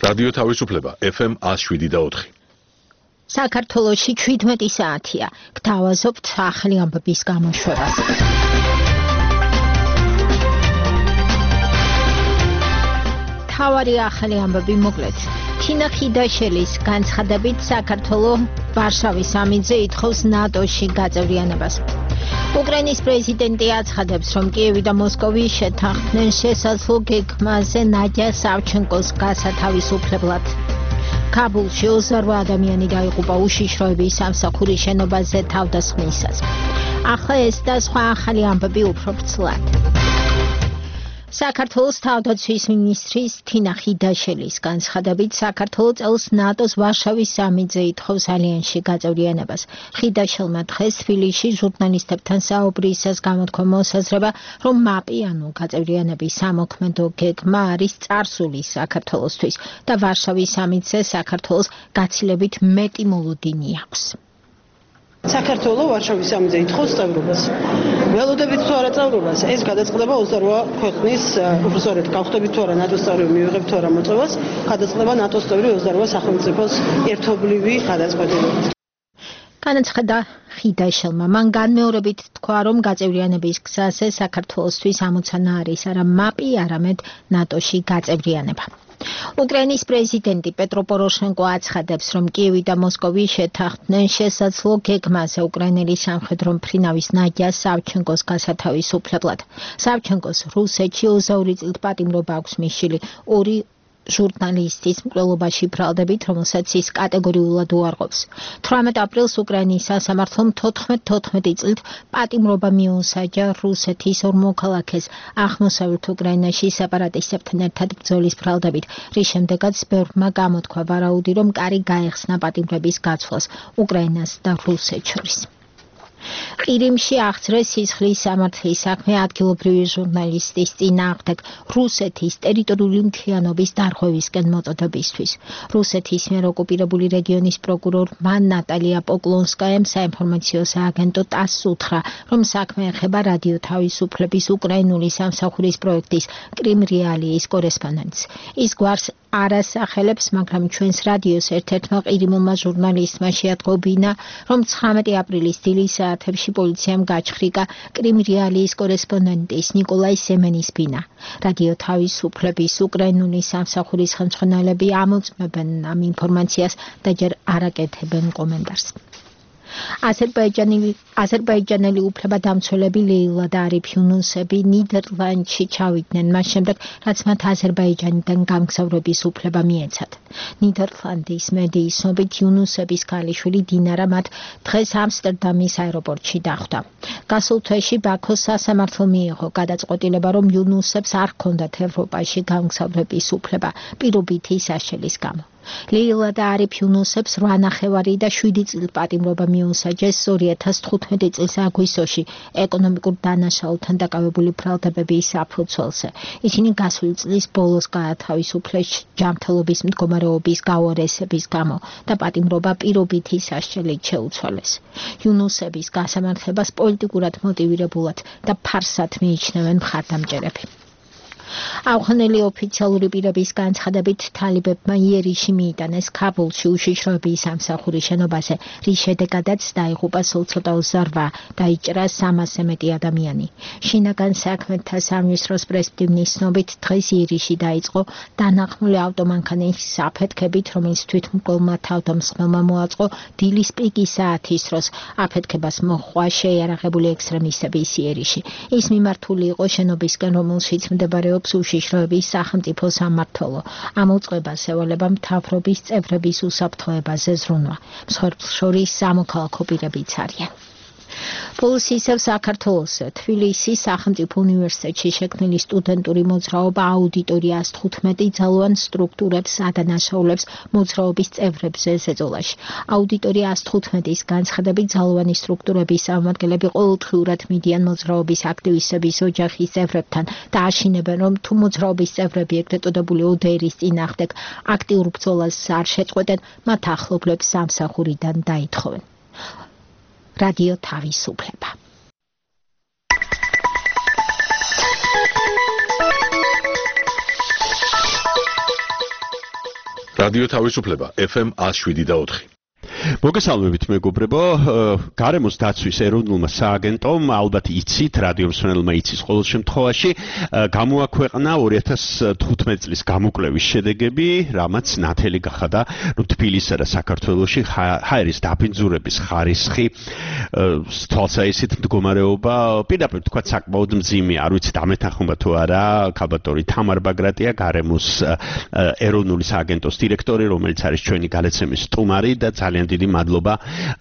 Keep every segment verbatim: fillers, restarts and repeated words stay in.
რადიო თავისუფლება ეფ ემ one oh seven და four. საქართველოში შვიდმეტი საათია. გთავაზობთ ახალი ამბების გამოშვებას. თავარი ახალი ამბები მოკლედ. თინა ხიდაშელის განცხადებით საქართველო ვარშავის სამიტზე ითხოვს ნატოში გაწევრიანებას. უკრაინის პრეზიდენტი აცხადებს, რომ კიევი და მოსკოვი შეთანხმდნენ შესაძლო გეგმაზე ნადია სავჩენკოს გასათავისუფლებლად. კაბულში ოცდაოთხ ადამიანი დაიღუპა უშიშროების სამსახურის შენობაზე თავდასხმისას. ახლა ეს და სხვა ახალი ამბები უფრო ვრცლად. საქართველოს თავდაცვის მინისტრის თინა ხიდაშელის განცხადებით საქართველო წელს ნატოს ვარშავის სამიტზე ითხოვს ალიანსში გაწევრიანებას. ხიდაშელმა დღეს თბილისში ჟურნალისტებთან საუბრისას გამოთქვა მოსაზრება, რომ მაპი ანუ გაწევრიანების სამოქმედო გეგმა არის წარსული საქართველოსთვის და ვარშავის სამიტზე საქართველოს გაცილებით მეტი მოლოდინი აქვს. საქართველო ვარშავის სამიტზე ითხოვს წევრობას. ველოდებით თუ არა წევრობას, ეს გადაწყდება ოცდაოთხ ქვეყნის, უფრო სწორედ გავხდებით თუ არა ნატოს წევრი, მივიღებთ თუ არა მოწვევას, გადაწყდება ნატოს წევრი ოცდაოთხ სახელმწიფოს ერთობლივი გადაწყვეტილებით. განაცხადა ხიდაშელმა. მან განმეორებით თქვა, რომ გაწევრიანების გზაზე საქართველოსთვის ამოცანა არის არა მაპი, არამედ ნატოში გაწევრიანება. უკრაინის პრეზიდენტი პეტრო პოროშენკო აცხადებს, რომ კიევი და მოსკოვი შეთანხმდნენ შესაძლო გეგმაზე უკრაინელი სამხედრო მფრინავის ნადია სავჩენკოს გასათავისუფლებლად. სავჩენკოს რუსეთში ოცდაორი წლით პატიმრობა აქვს მისული. ორი ჟურნალისტის მკვლელობაში ბრალდებით, რომელსაც ის კატეგორიულად უარყოფს. თვრამეტ აპრილს უკრაინის სასამართლომ თოთხმეტ წლით პატიმრობა მიუსაჯა რუსეთის ორ მოქალაქეს აღმოსავლეთ უკრაინაში სეპარატისტებთან ერთად ბრძოლის ბრალდებით, რის შემდეგაც ბევრმა გამოთქვა ვარაუდი, რომ კარი გაეხსნა პატიმრების გაცვლას უკრაინას და რუსეთს შორის. ყირიმში აღძრეს სისხლის სამართლის საქმე ადგილობრივი ჟურნალისტის წინააღმდეგ რუსეთის ტერიტორიული მთლიანობის დარღვევისკენ მოწოდებისთვის. რუსეთის მიერ ოკუპირებული რეგიონის პროკურორმა ნატალია პოკლონსკაიამ საინფორმაციო სააგენტო ტასს უთხრა, რომ საქმე ეხება რადიო თავისუფლების უკრაინული სამსახურის პროექტის კრიმ რეალიის კორესპონდენტს. ის გვარს არ ასახელებს, მაგრამ ჩვენს რადიოს ერთ-ერთმა ყირიმულმა ჟურნალისტმა შეატყობინა, რომ ცხრამეტი აპრილის დილის საათებში პოლიციამ გაჩხრიკა კრიმ რეალიის კორესპონდენტის ნიკოლაი სემენის ბინა. რადიო თავისუფლების უკრაინული სამსახურის ხელმძღვანელები ამოწმებენ ამ ინფორმაციას და ჯერ არ აკეთებენ კომენტარს. აზერბაიჯანელი უფლებადამცველები ლეილა და არიფ იუნუსები ნიდერლანდში ჩავიდნენ მას შემდეგ, რაც მათ აზერბაიჯანიდან გამგზავრების უფლება მიეცათ. ნიდერლანდის მედიის ცნობით იუნუსების ქალიშვილი დინარა მათ დღეს ამსტერდამის აეროპორტში დახვდა. გასულ თვეში ბაქოს სასამართლომ მიიღო გადაწყვეტილება, რომ იუნუსებს არ ჰქონდათ ევროპაში გამგზავრების უფლება პირობითი საშელის გამო. ლეილა და არიფ იუნუსებს რვა ნახევარი და შვიდი წლის პატიმრობა მიუსაჯეს ორი ათას თხუთმეტი წლის აგვისტოში ეკონომიკურ დანაშაულთან დაკავებული ბრალდებების საფუძველზე. ისინი გასული წლის ბოლოს გაათავისუფლეს ჯანმრთელობის მდგომარეობის გაუარესების გამო და პატიმრობა პირობითი საშელით შეუცვალეს. იუნუსების გასამართლებას პოლიტიკურად მოტივირებულად და ფარსად მიიჩნევენ მხარდამჭერები. ავღანელი ოფიციალური პირების განცხადებით თალიბებმა იერიში მიიტანეს ქაბულში უშიშროების სამსახურის შენობაზე, რის შედეგადაც დაიღუპა სულ ცოტა ოცდარვა, დაიჭრა სამასზე მეტი ადამიანი. შინაგან საქმეთა სამინისტროს პრესტივნის ცნობით დღეს იერიში დაიწყო დანახმული ავტომანქანის აფეთქებით, რომელიც თვითმკვლელმა თავდამსხმელმა მოაწყო დილის პიკის საათის დროს. აფეთქებას მოჰყვა შეიარაღებული ექსტრემისტების იერიში. ის მიმართული იყო შენობისკენ, რომელშიც მდებარეობს უშიშროების სახელმწიფო სამმართველო. ამ უწყებას ევალება მთავრობის წევრების უსაფრთხოებაზე ზრუნვა. მსხვერპლს შორის სამოქალაქო პირებიც არიან. Polisi ისევ საქართველოსზე თბილისის სახელმწიფო უნივერსიტეტში შექმნილი სტუდენტური მოძრაობა აუდიტორიას თხუთმეტი ძალოვან სტრუქტურებს ადანაშაულებს მოძრაობის წევრებზე ზეწოლაში. აუდიტორიას თხუთმეტის განცხადებით ძალოვანი სტრუქტურების წარმომადგენლები ყოველდღიურად მიდიან მოძრაობის აქტივისტების ოჯახის წევრებთან და აშინებენ, რომ თუ მოძრაობის წევრები ეგრეთ წოდებული ო დე ერის წინააღმდეგ აქტიურ ბრძოლას არ შეწყვეტენ, მათ ახლობლებს სამსახურიდან დაითხოვენ. რადიო თავისუფლება. რადიო თავისუფლება ეფ ემ one oh seven და four. მოგესალმებით მეგობრებო, გარემოს დაცვის ეროვნულმა სააგენტომ ალბათ იცით, რადიო მსმენელმა იცის ყოველ შემთხვევაში, გამოაქვეყნა ორი ათას თხუთმეტი წლის გამოკვლევის შედეგები, რამაც ნათელი გახადა, რომ თბილისსა და საქართველოში ჰაერის დაბინძურების ხარისხი თვალსაჩინო მდგომარეობა პირდაპირ თქვა საკმაოდ მძიმეა, არ ვიცით ამეთანხმება თუ არა, ქალბატონი თამარ ბაგრატია, გარემოს ეროვნული სააგენტოს დირექტორი, რომელიც არის ჩვენი გადაცემის სტუმარი და ძალიან დიდი მადლობა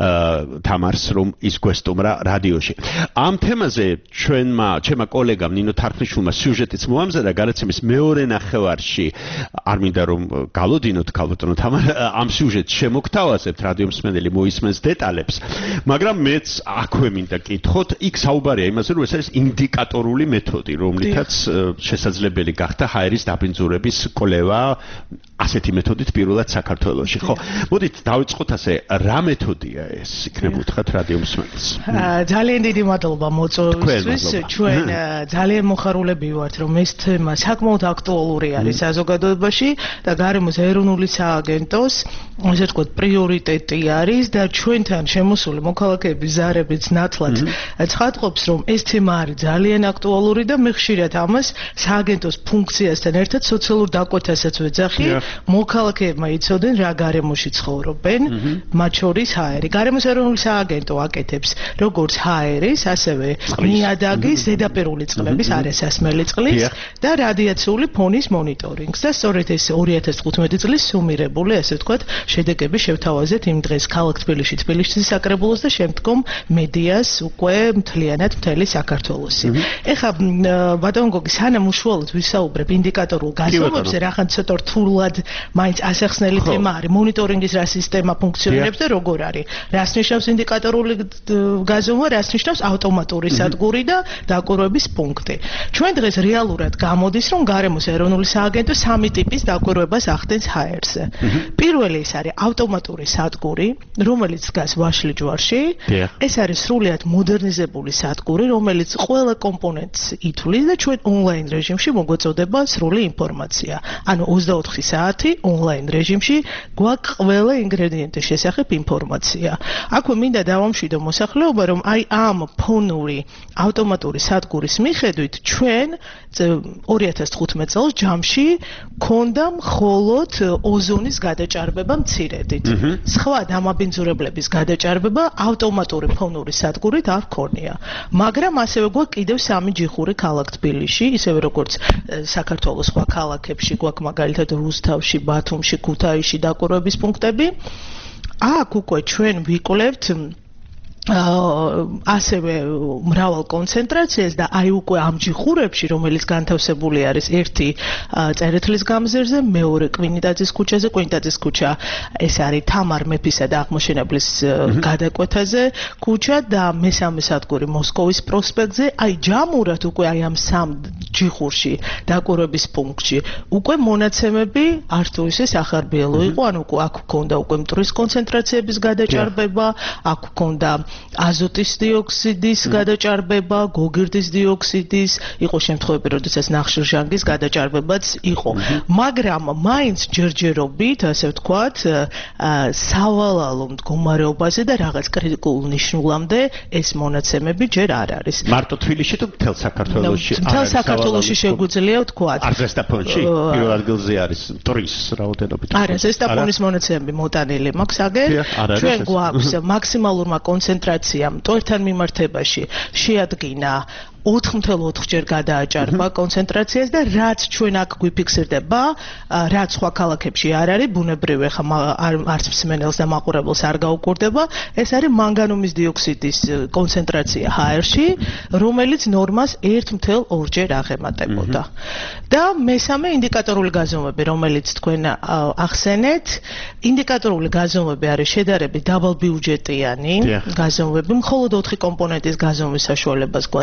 თამარს რომ ის გვესტუმრა რადიოში. ამ თემაზე ჩვენმა ჩემმა კოლეგამ ნინო თარხნიშვილმა სიუჟეტიც მოამზადა გადაცემის მეორე ნახევარში. არ მინდა რომ გალოდინოთ ქალბატონო თამარ ამ სიუჟეტს შემოგთავაზებთ რადიო მსმენელი მოისმენს დეტალებს, მაგრამ მეც აქვე მინდა კითხოთ, იქ საუბარია იმაზე, რომ ეს არის ინდიკატორული მეთოდი, რომლითაც შესაძლებელი გახდა ჰაერის დაბინძურების კვლევა ასეთი მეთოდით პირველად საქართველოში. ხო, მოდით დავიწყოთ ასე, რა მეთოდია ეს, იქნებ უთხრათ რადიო მსმენელს. ძალიან დიდი მადლობა მოწვევისთვის. ჩვენ ძალიან მოხარულები ვართ, რომ ეს თემა საკმაოდ აქტუალური არის საზოგადოებაში და გარემოს ეროვნული სააგენტოს ესე ვთქვათ პრიორიტეტი არის და ჩვენთან შემოსული მოქალაქეების ზარებიც ნათლად ცხადყოფს, რომ ეს თემა არის ძალიან აქტუალური და მე ხშირად ამას სააგენტოს ფუნქციასთან ერთად სოციალურ დაკვეთასაც ვეძახი. მოქალაქეებმა იცოდნენ რა გარემოში ცხოვრობენ, მათ შორის ჰაერი. გარემოს ეროვნული სააგენტო აკეთებს როგორც ჰაერის, ასევე ნიადაგის, ზედაპირული წყლების, არასასმელი წყლის და რადიაციული ფონის მონიტორინგს. და სწორედ ეს ორი ათას თხუთმეტი წლის სუმირებული, ასე ვთქვათ, შედეგები შევთავაზეთ იმ დღეს ქალაქ თბილისში, თბილისის საკრებულოს და შემდგომ მედიას უკვე მთლიანად მთელი საქართველოსი. ეხლა ბატონო გოგი, სანამ უშუალოდ ვისაუბრებ ინდიკატორულ გაზომვებზე, რახან ცოტა რთულად მაინც ასახსნელი თემა არის, მონიტორინგის რა სისტემა ფუნქციონირებს და როგორ არის. რას ნიშნავს ინდიკატორული გაზომვა, რას ნიშნავს ავტომატური სადგური და დაკვირვების პუნქტი. ჩვენ დღეს რეალურად გამოდის, რომ გარემოს ეროვნული სააგენტო სამი ტიპის დაკვირვებას ახდენს ჰაერზე. პირველი ეს არის ავტომატური სადგური, რომელიც დგას ვაშლი ჯვარში. ეს არის სრულიად მოდერნიზებული სადგური, რომელიც ყველა კომპონენტს ითვლის და ჩვენ ონლაინ რეჟიმში მოგვეწოდება სრული ინფორმაცია. ანუ ოცდაოთხი საათი ონლაინ რეჟიმში გვაქვს ყველა ინგრედიენტის შესახებ ინფორმაცია. აქვე მინდა დავამშვიდო მოსახლეობა, რომ აი ამ ფონური ავტომატური სადგურის მიხედვით ჩვენ ორი ათას თხუთმეტი წელს ჯამში გქონდა მხოლოდ ოზონის გადაჭარბება მცირედით. სხვა დამაბინძურებლების გადაჭარბება ავტომატური ფონური სადგურით არ ქონია. მაგრამ ასევე გვაქვს კიდევ სამი ჯიხური ქალაქ თბილისში, ისევე როგორც საქართველოს სხვა ქალაქებში გვაქვს მაგალითად რუსთავში, ბათუმში, ქუთაისში დაკვირვების პუნქტები. აქ უკვე ჩვენ ვიკვლევთ ასევე მრავალ კონცენტრაციას და აი უკვე ამ ჯიხურებში, რომელიც განთავსებული არის ერთი წერეთლის გამზერზე, მეორე კვინიტაძის ქუჩაზე, კვინიტაძის ქუჩა ეს არის თამარ მეფისა და აღმოჩენებლის გადაკვეთაზე ქუჩა და მესამე სადგური მოსკოვის პროსპექტზე. აი ჯამურად უკვე აი ამ სამ ჯიხურში დაკვირვების პუნქტში უკვე მონაცემები არ თუ ისე სახარბიელო იყო, ანუ აქ გქონდა უკვე მტვრის კონცენტრაციების გადაჭარბება, აქ გქონდა აზოტის დიოქსიდის გადაჭარბება, გოგირდის დიოქსიდის, იყო შემთხვევები, როდესაც ნახშირჟანგის გადაჭარბებაც იყო. მაგრამ მაინც ჯერჯერობით, ასე ვთქვათ, სავალალო მდგომარეობაზე და რაღაც კრიტიკულ ნიშნულამდე ეს მონაცემები ჯერ არ არის. მარტო თბილისში თუ მთელ საქართველოში? მთელ საქართველოში შეგვიძლია ვთქვათ. არ ზესტაფონში პირველ ადგილზე არის მტვრის რაოდენობით. არა, ზესტაფონის მონაცემები მოტანილი მაქვს აგერ. ჩვენ გვაქვს მაქსიმალურმა კონცენტრაციამ მტვერთან მიმართებაში შეადგინა ოთხ ათას ოთხ ჯერ გადააჭარბა კონცენტრაციას და რაც ჩვენ აქ გვიფიქსირდება, რაც სხვა ქალაქებში არ არის, ბუნებრივი ხა არც მსმენელს და მაყურებელს არ გაუკვირდება, ეს არის მანგანუმის დიოქსიდის კონცენტრაცია ჰაერში, რომელიც ნორმას ერთ ათას ორი ჯერ აღემატებოდა. და მესამე ინდიკატორული გაზომვები, რომელიც თქვენ ახსენეთ, ინდიკატორული გაზომვები არის შედარებით დაბალბიუჯეტიანი გაზომვები, მხოლოდ ოთხი კომპონენტის გაზომვის საშუალებას გვაძლევს. ეს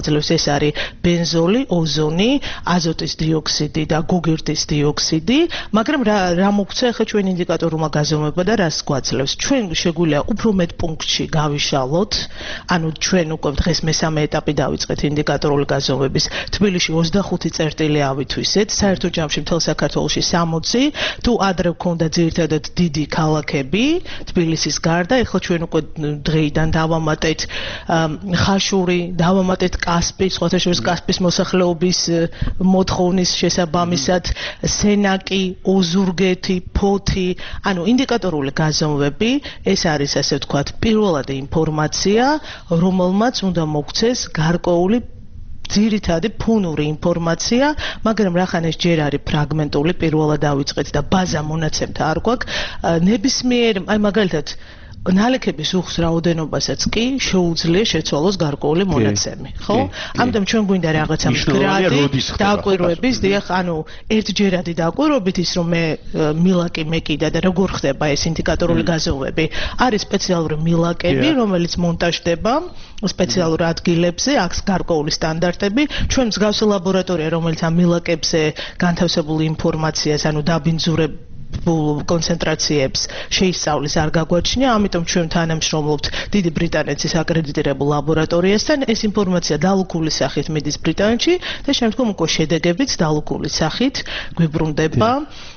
არის ბენზოლი, ოზონი, აზოტის დიოქსიდი და გოგირდის დიოქსიდი, მაგრამ რა რა მოგვცა ახლა ჩვენ ინდიკატორულმა გაზომება და რას გვაძლევს? ჩვენ შეგვიძლია უფრო მეტ პუნქტში გავიშალოთ, ანუ ჩვენ უკვე დღეს მესამე ეტაპი დავიწყეთ ინდიკატორული გაზომების. თბილისში ოცდახუთი წერტილი ავითვისეთ, საერთო ჯამში მთელ საქართველოში სამოცი, თუ ადრე გქონდა ძირითადად დიდი ქალაქები, თბილისის გარდა, ეხლა ჩვენ უკვე დღეიდან დავამატეთ ხაშური, დავამატეთ კასპი, სხვათა შორის კასპის მოსახლეობის მოთხოვნის შესაბამისად, სენაკი, ოზურგეთი, ფოთი, ანუ ინდიკატორული გაზომვები, ეს არის ასე ვთქვათ, პირველადი ინფორმაცია, რომელმაც უნდა მოგვცეს გარკვეული ძირითადი ფუნური ინფორმაცია, მაგრამ რახან ეს ჯერ არის ფრაგმენტული, პირველად დავიწყეთ და ბაზა მონაცემთა არ გვაქვს, ნებისმიერ, აი მაგალითად ნალექების უხს რაოდენობასაც კი შეუძლია შეცვალოს გარკვეული მონაცემი, ხო? ამიტომ ჩვენ გვინდა რაღაცა მდგრადი დაკვირვების, დიახ, ანუ ერთჯერადი დაკვირვებით ის რომ მე მილაკი მეკიდა და როგორ ხდება ეს ინდიკატორული გაზომვები, არის სპეციალური მილაკები, რომელიც მონტაჟდება სპეციალურ ადგილებზე, აქვს გარკვეული სტანდარტები, ჩვენ მსგავსი ლაბორატორია, რომელიც ამ მილაკებზე განთავსებული ინფორმაციას, ანუ დაბინძურებ კონცენტრაციებს შეისწავლის არ გაგვაჩნია, ამიტომ ჩვენ თანამშრომლობთ დიდი ბრიტანეთის აკრედიტირებულ ლაბორატორიასთან, ეს ინფორმაცია დალუქული სახით მიდის ბრიტანეთში და შემდგომ უკვე შედეგებიც დალუქული სახით გვიბრუნდება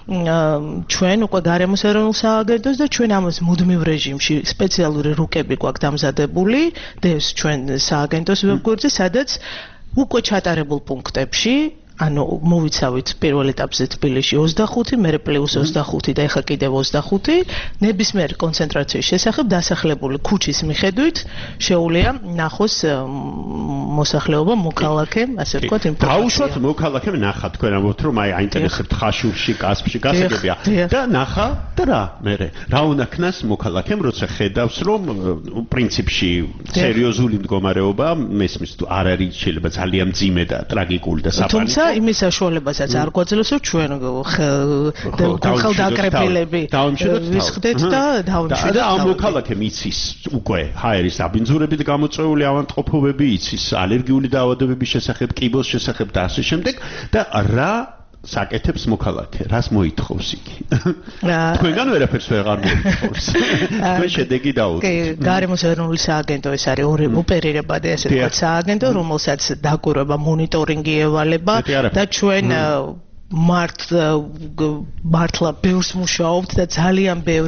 ჩვენ უკვე გარემოს ეროვნულ სააგენტოს და ჩვენ ამას მუდმივ რეჟიმში სპეციალური რუკები გვაქვს დამზადებული, დევს ჩვენ სააგენტოს ვებგვერდზე, სადაც უკვე ჩატარებულ პუნქტებში ანუ მოვიცავით პირველ ეტაპზე თბილისში ოცდახუთი, მერე პლუს ოცდახუთი და ეხლა კიდევ ოცდახუთი, ნებისმიერ კონცენტრაციის შესახებ დასახლებული ქუჩის მიხედვით შეუძლია ნახოს მოსახლეობა, მოქალაქე, ასე ვთქვათ, ინფორმაცია. დაუშვათ მოქალაქე ნახა თქვენ ამბობთ რომ აი აინტერესებთ ხაშურში, კასპში გასაგებია და ნახა და რა მერე რა უნდა ქნას მოქალაქემ როცა ხედავს რომ პრინციპში სერიოზული მდგომარეობა მესმის თუ არ არის შეიძლება ძალიან მძიმე და ტრაგიკული და საფრთხე იმის საშუალებასაც არ გვაძლევს რომ ჩვენ ხელდაკრებილები ვისხდეთ და დავიმშვიდოთ და ამ მოქალაქემ იცის უკვე ჰაერის დაბინძურებით გამოწვეული ავადმყოფობები, იცის ალერგიული დაავადებების შესახებ, კიბოს შესახებ და ასე შემდეგ და რა საკეთებს მოქალაქე, რას მოითხოვს იგი? თქვენგან ვერაფერს ვეღარ მოითხოვს. თქვენ შედეგი დაუდგეთ. გარემოს ეროვნული სააგენტო ეს არის ორი ოპერირებადი ასე ვთქვათ სააგენტო, რომელსაც დაკვირვება, მონიტორინგი ევალება და ჩვენ მართ მართლა ბევრს მუშაობთ და ძალიან ბევრ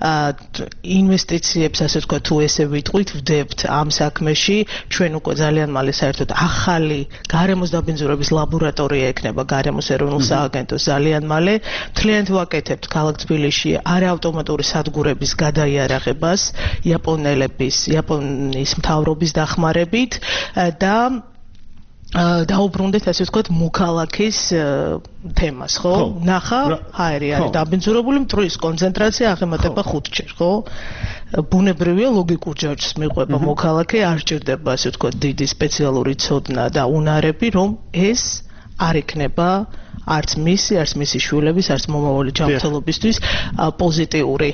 ინვესტიციებს ასე ვთქვათ თუ ესე ვიტყვით ვდებთ ამ საქმეში ჩვენ უკვე ძალიან მალე საერთოდ ახალი გარემოს დაბინძურების ლაბორატორია ექნება გარემოს ეროვნულ სააგენტოს ძალიან მალე მთლიანად ვაკეთებთ ქალაქ თბილისში არაავტომატური სადგურების გადაიარაღებას იაპონელების იაპონიის მთავრობის დახმარებით და დაუბრუნდეთ ასე ვთქვათ მოქალაქის თემას, ხო? ნახა, ჰაერი არის დაბინძურებული, მტვრის კონცენტრაცია აღემატება ხუთჯერ, ხო? ბუნებრივია ლოგიკურ ჯაჭვს მიყვება მოქალაქე, არ ჭირდება ასე ვთქვათ დიდი სპეციალური ცოდნა და უნარები, რომ ეს არ იქნება არც მისი, არც მისი შვილების, არც მომავალი ჯანმრთელობისთვის პოზიტიური.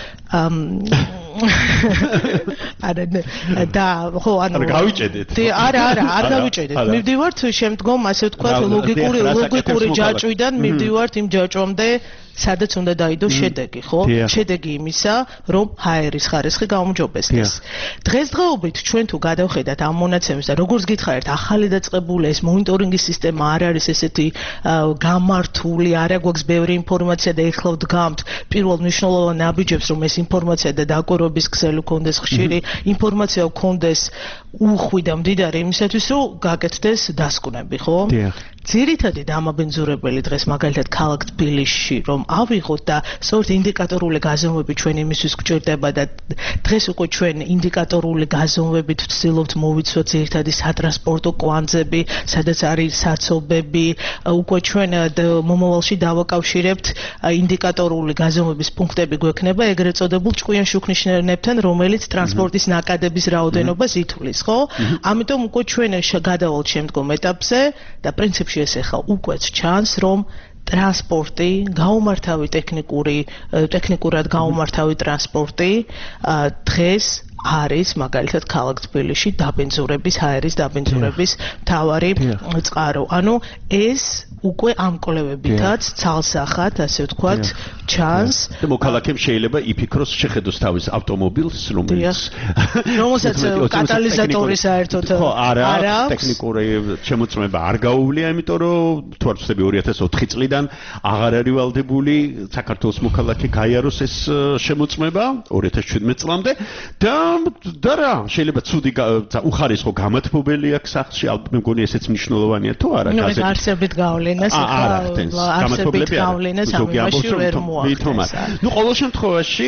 არა და ხო ანუ არ გავიჭედეთ არა არა არ გავიჭედეთ მივდივართ შემდგომ ასე ვთქვათ ლოგიკური ლოგიკური ჯაჭვიდან მივდივართ იმ ჯაჭვამდე სადაც უნდა დაიდოს შედეგი ხო შედეგი იმისა რომ ჰაერის ხარისხი გაუმჯობესდეს დღესდღეობით ჩვენ თუ გადავხედათ ამ მონაცემებს და როგორც გითხარით ახალი დაწყებული ეს მონიტორინგის სისტემა არ არის ესეთი გამართული არა გვაქვს ბევრი ინფორმაცია და ეხლა ვდგამთ პირველ მნიშვნელოვან ნაბიჯებს რომ ეს ინფორმაცია და დაკვირვების ქსელი გქონდეს ხშირი ინფორმაცია გქონდეს უხვი და მდიდარი იმისათვის რომ გაკეთდეს დასკვნები ხო ძირითადი დამაბინძურებელი დღეს მაგალითად ქალაქ თბილისში რომ ავიღოთ და სწორედ ინდიკატორული გაზომვები ჩვენ იმისთვის გვჭირდება და დღეს უკვე ჩვენ ინდიკატორული გაზომვებით ვცდილობთ მოვიცვათ ძირითადი სატრანსპორტო კვანძები, სადაც არის საცობები, უკვე ჩვენ მომავალში დავაკავშირებთ ინდიკატორული გაზომვების პუნქტები გვექნება ეგრეთ წოდებულ ჭკვიან შუქნიშნებთან, რომელიც ტრანსპორტის ნაკადების რაოდენობას ითვლის, ხო? ამიტომ უკვე ჩვენ გადავალთ შემდგომ ეტაპზე და პრინციპში ეს ახლა უკვე ჩანს რომ ტრანსპორტი, გაუმართავი ტექნიკური, ტექნიკურად გაუმართავი ტრანსპორტი დღეს არის მაგალითად ქალაქ თბილისში დაბინძურების, ჰაერის დაბინძურების მთავარი წყარო. ანუ ეს უკვე ამ კვლევებითაც ცალსახად, ასე ვთქვათ, ჩანს. და მოქალაქემ შეიძლება იფიქროს შეხედოს თავის ავტომობილს, რომელიც რომელსაც კატალიზატორი საერთოდ არ აქვს, ტექნიკური შემოწმება არ გაუვლია, იმიტომ რომ თუ არ ვცდები ორი ათას ოთხი წლიდან აღარ არის ვალდებული საქართველოს მოქალაქე გაიაროს ეს შემოწმება ორი ათას შვიდმეტ წლამდე და და რა შეიძლება ცუდი უხარისხო გამათბობელი აქვს სახლში, ალბათ მე მგონი ესეც მნიშვნელოვანია თუ არა გაზეთი. ნუ არსებით გავლენას ახლა არსებით გავლენას ამ იმაში ვერ მოახდენს. ნუ ყოველ შემთხვევაში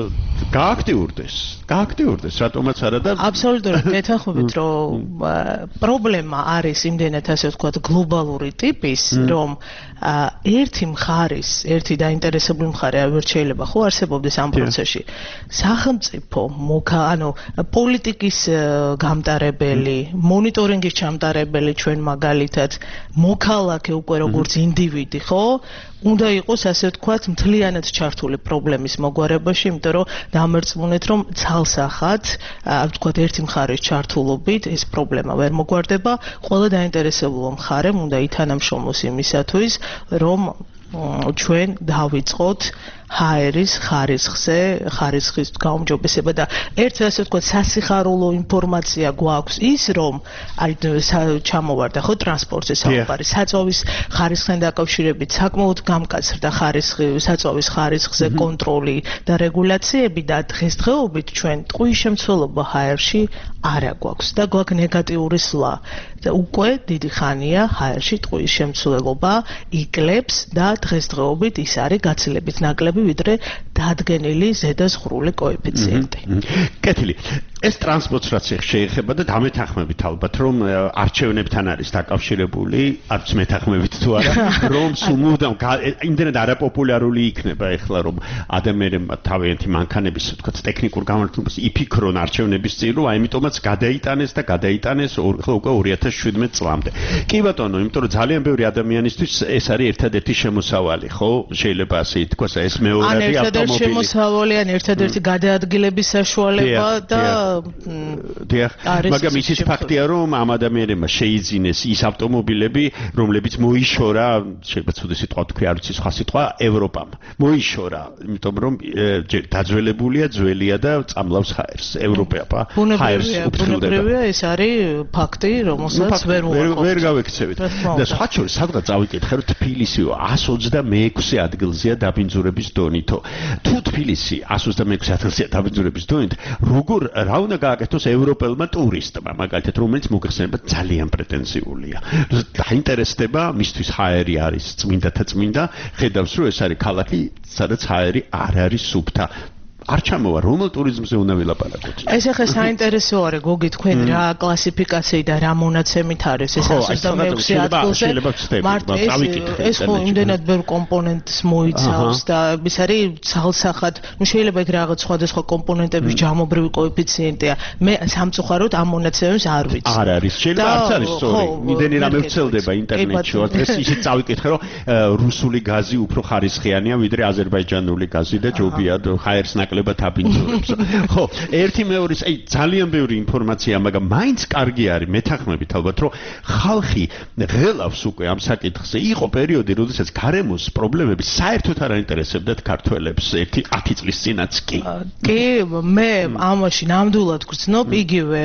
გააქტიურდეს, გააქტიურდეს, რატომაც არა და აბსოლუტურად მეთანხმებით, რომ პრობლემა არის იმდენად ასე ვთქვათ გლობალური ტიპის, რომ ერთი მხარის, ერთი დაინტერესებული მხარე არ შეიძლება ხო არსებობდეს ამ პროცესში. სახელმწიფო მოქა, ანუ პოლიტიკის გამტარებელი, მონიტორინგის ჩამტარებელი ჩვენ მაგალითად მოქალაქე უკვე როგორც ინდივიდი, ხო? უნდა იყოს ასე ვთქვათ მთლიანად ჩართული პრობლემის მოგვარებაში, იმიტომ რომ დამერწმუნეთ, რომ ცალსახად, ასე ვთქვათ ერთი მხარის ჩართულობით ეს პრობლემა ვერ მოგვარდება, ყველა დაინტერესებულ მხარემ უნდა ითანამშრომლოს იმისათვის, რომ ჩვენ დავიწყოთ ჰაერის ხარისხზე, ხარისხის გაუმჯობესება და ერთ ასე ვთქვათ სასიხარულო ინფორმაცია გვაქვს ის, რომ აი ჩამოვარდა ხო ტრანსპორტზე საუბარი, საწვავის ხარისხთან დაკავშირებით საკმაოდ გამკაცრდა ხარისხი, საწვავის ხარისხზე კონტროლი და რეგულაციები და დღესდღეობით ჩვენ ტყუის შემცველობა ჰაერში არ აგვაქვს და გვაქვს ნეგატიური სვლა. და უკვე დიდი ხანია ჰაერში ტყუის შემცველობა იკლებს და დღესდღეობით ის არის გაცილებით ნაკლები ვიდრე დადგენილი ზედაზღვრული კოეფიციენტი. კეთილი. ეს ტრანსპორტს რაც შეეხება და დამეთანხმებით ალბათ რომ არჩევნებთან არის დაკავშირებული, არც მეთანხმებით თუ არა, რომ სულ იმდენად არაპოპულარული იქნება ეხლა რომ ადამიანებმა თავიანთი მანქანების თქვა ტექნიკურ გამართულებას იფიქრონ არჩევნების წინ, რომ აი ამიტომაც გადაიტანეს და გადაიტანეს უკვე ორი ათას შვიდმეტ წლამდე. კი ბატონო, იმიტომ რომ ძალიან ბევრი ადამიანისთვის ეს არის ერთადერთი შემოსავალი, ხო? შეიძლება ასე ითქვას, ეს მეორე ან ერთადერთი შემოსავალი, ან ერთადერთი გადაადგილების საშუალება და დიახ, მაგრამ ისიც ფაქტია, რომ ამ ადამიანებმა შეიძინეს ის ავტომობილები, რომლებიც მოიშორა, შეიძლება ცუდი სიტყვა თქვი, არ ვიცი სხვა სიტყვა, ევროპამ. მოიშორა, იმიტომ რომ დაძველებულია, ძველია და წამლავს ჰაერს, ევროპა, ჰაერს უფრთხილდება. ბუნებრივია, ეს არის ფაქტი, რომელსაც ვერ უარყოფთ. ვერ გავექცევით. და სხვა შორის, სადღაც წავიკითხე, რომ თბილისი εκατს ოცდამეექვსე ადგილზეა დაბინძურების დონითო. თუ თბილისი εκατს ოცდამეექვსე ადგილზეა დაბინძურების დონით, როგორ რა უნდა გააკეთოს ევროპელმა ტურისტმა, მაგალითად, რომელიც მოგეხსენება ძალიან პრეტენზიულია. დაინტერესდება, მისთვის ჰაერი არის წმინდათა წმინდა, ხედავს, რომ ეს არის ქალაქი, სადაც ჰაერი არ არის სუფთა. არ ჩამოვა, რომელ ტურიზმზე უნდა ვილაპარაკოთ? ეს ახლა საინტერესო არის, გოგი, თქვენ რა კლასიფიკაციით და რა მონაცემით არის ეს εκατს ოცდამეექვსე ადგილზე? მარტო ეს ხო იმდენად ბევრ კომპონენტს მოიცავს და ის არის ცალსახად, ну შეიძლება იქ რაღაც სხვადასხვა კომპონენტების ჯამობრივი კოეფიციენტია. მე სამწუხაროდ ამ მონაცემებს არ ვიცი. არ არის, შეიძლება არც არის სწორი. იმდენი რამე ვრცელდება ინტერნეტში, ეს ისიც წავიკითხე, რომ რუსული გაზი უფრო ხარისხიანია ვიდრე აზერბაიჯანული გაზი და ჯობია ჰაერს ნაკლებად აბინძურებს. ხო, ერთი მეორის, აი ძალიან ბევრი ინფორმაცია, მაგრამ მაინც კარგი არის მეთანხმებით ალბათ, რომ ხალხი ღელავს უკვე ამ საკითხზე. იყო პერიოდი, როდესაც გარემოს პრობლემები საერთოდ არ აინტერესებდათ ქართველებს ერთი ათი წლის წინაც კი. კი, მე ამაში ნამდვილად გრძნობ იგივე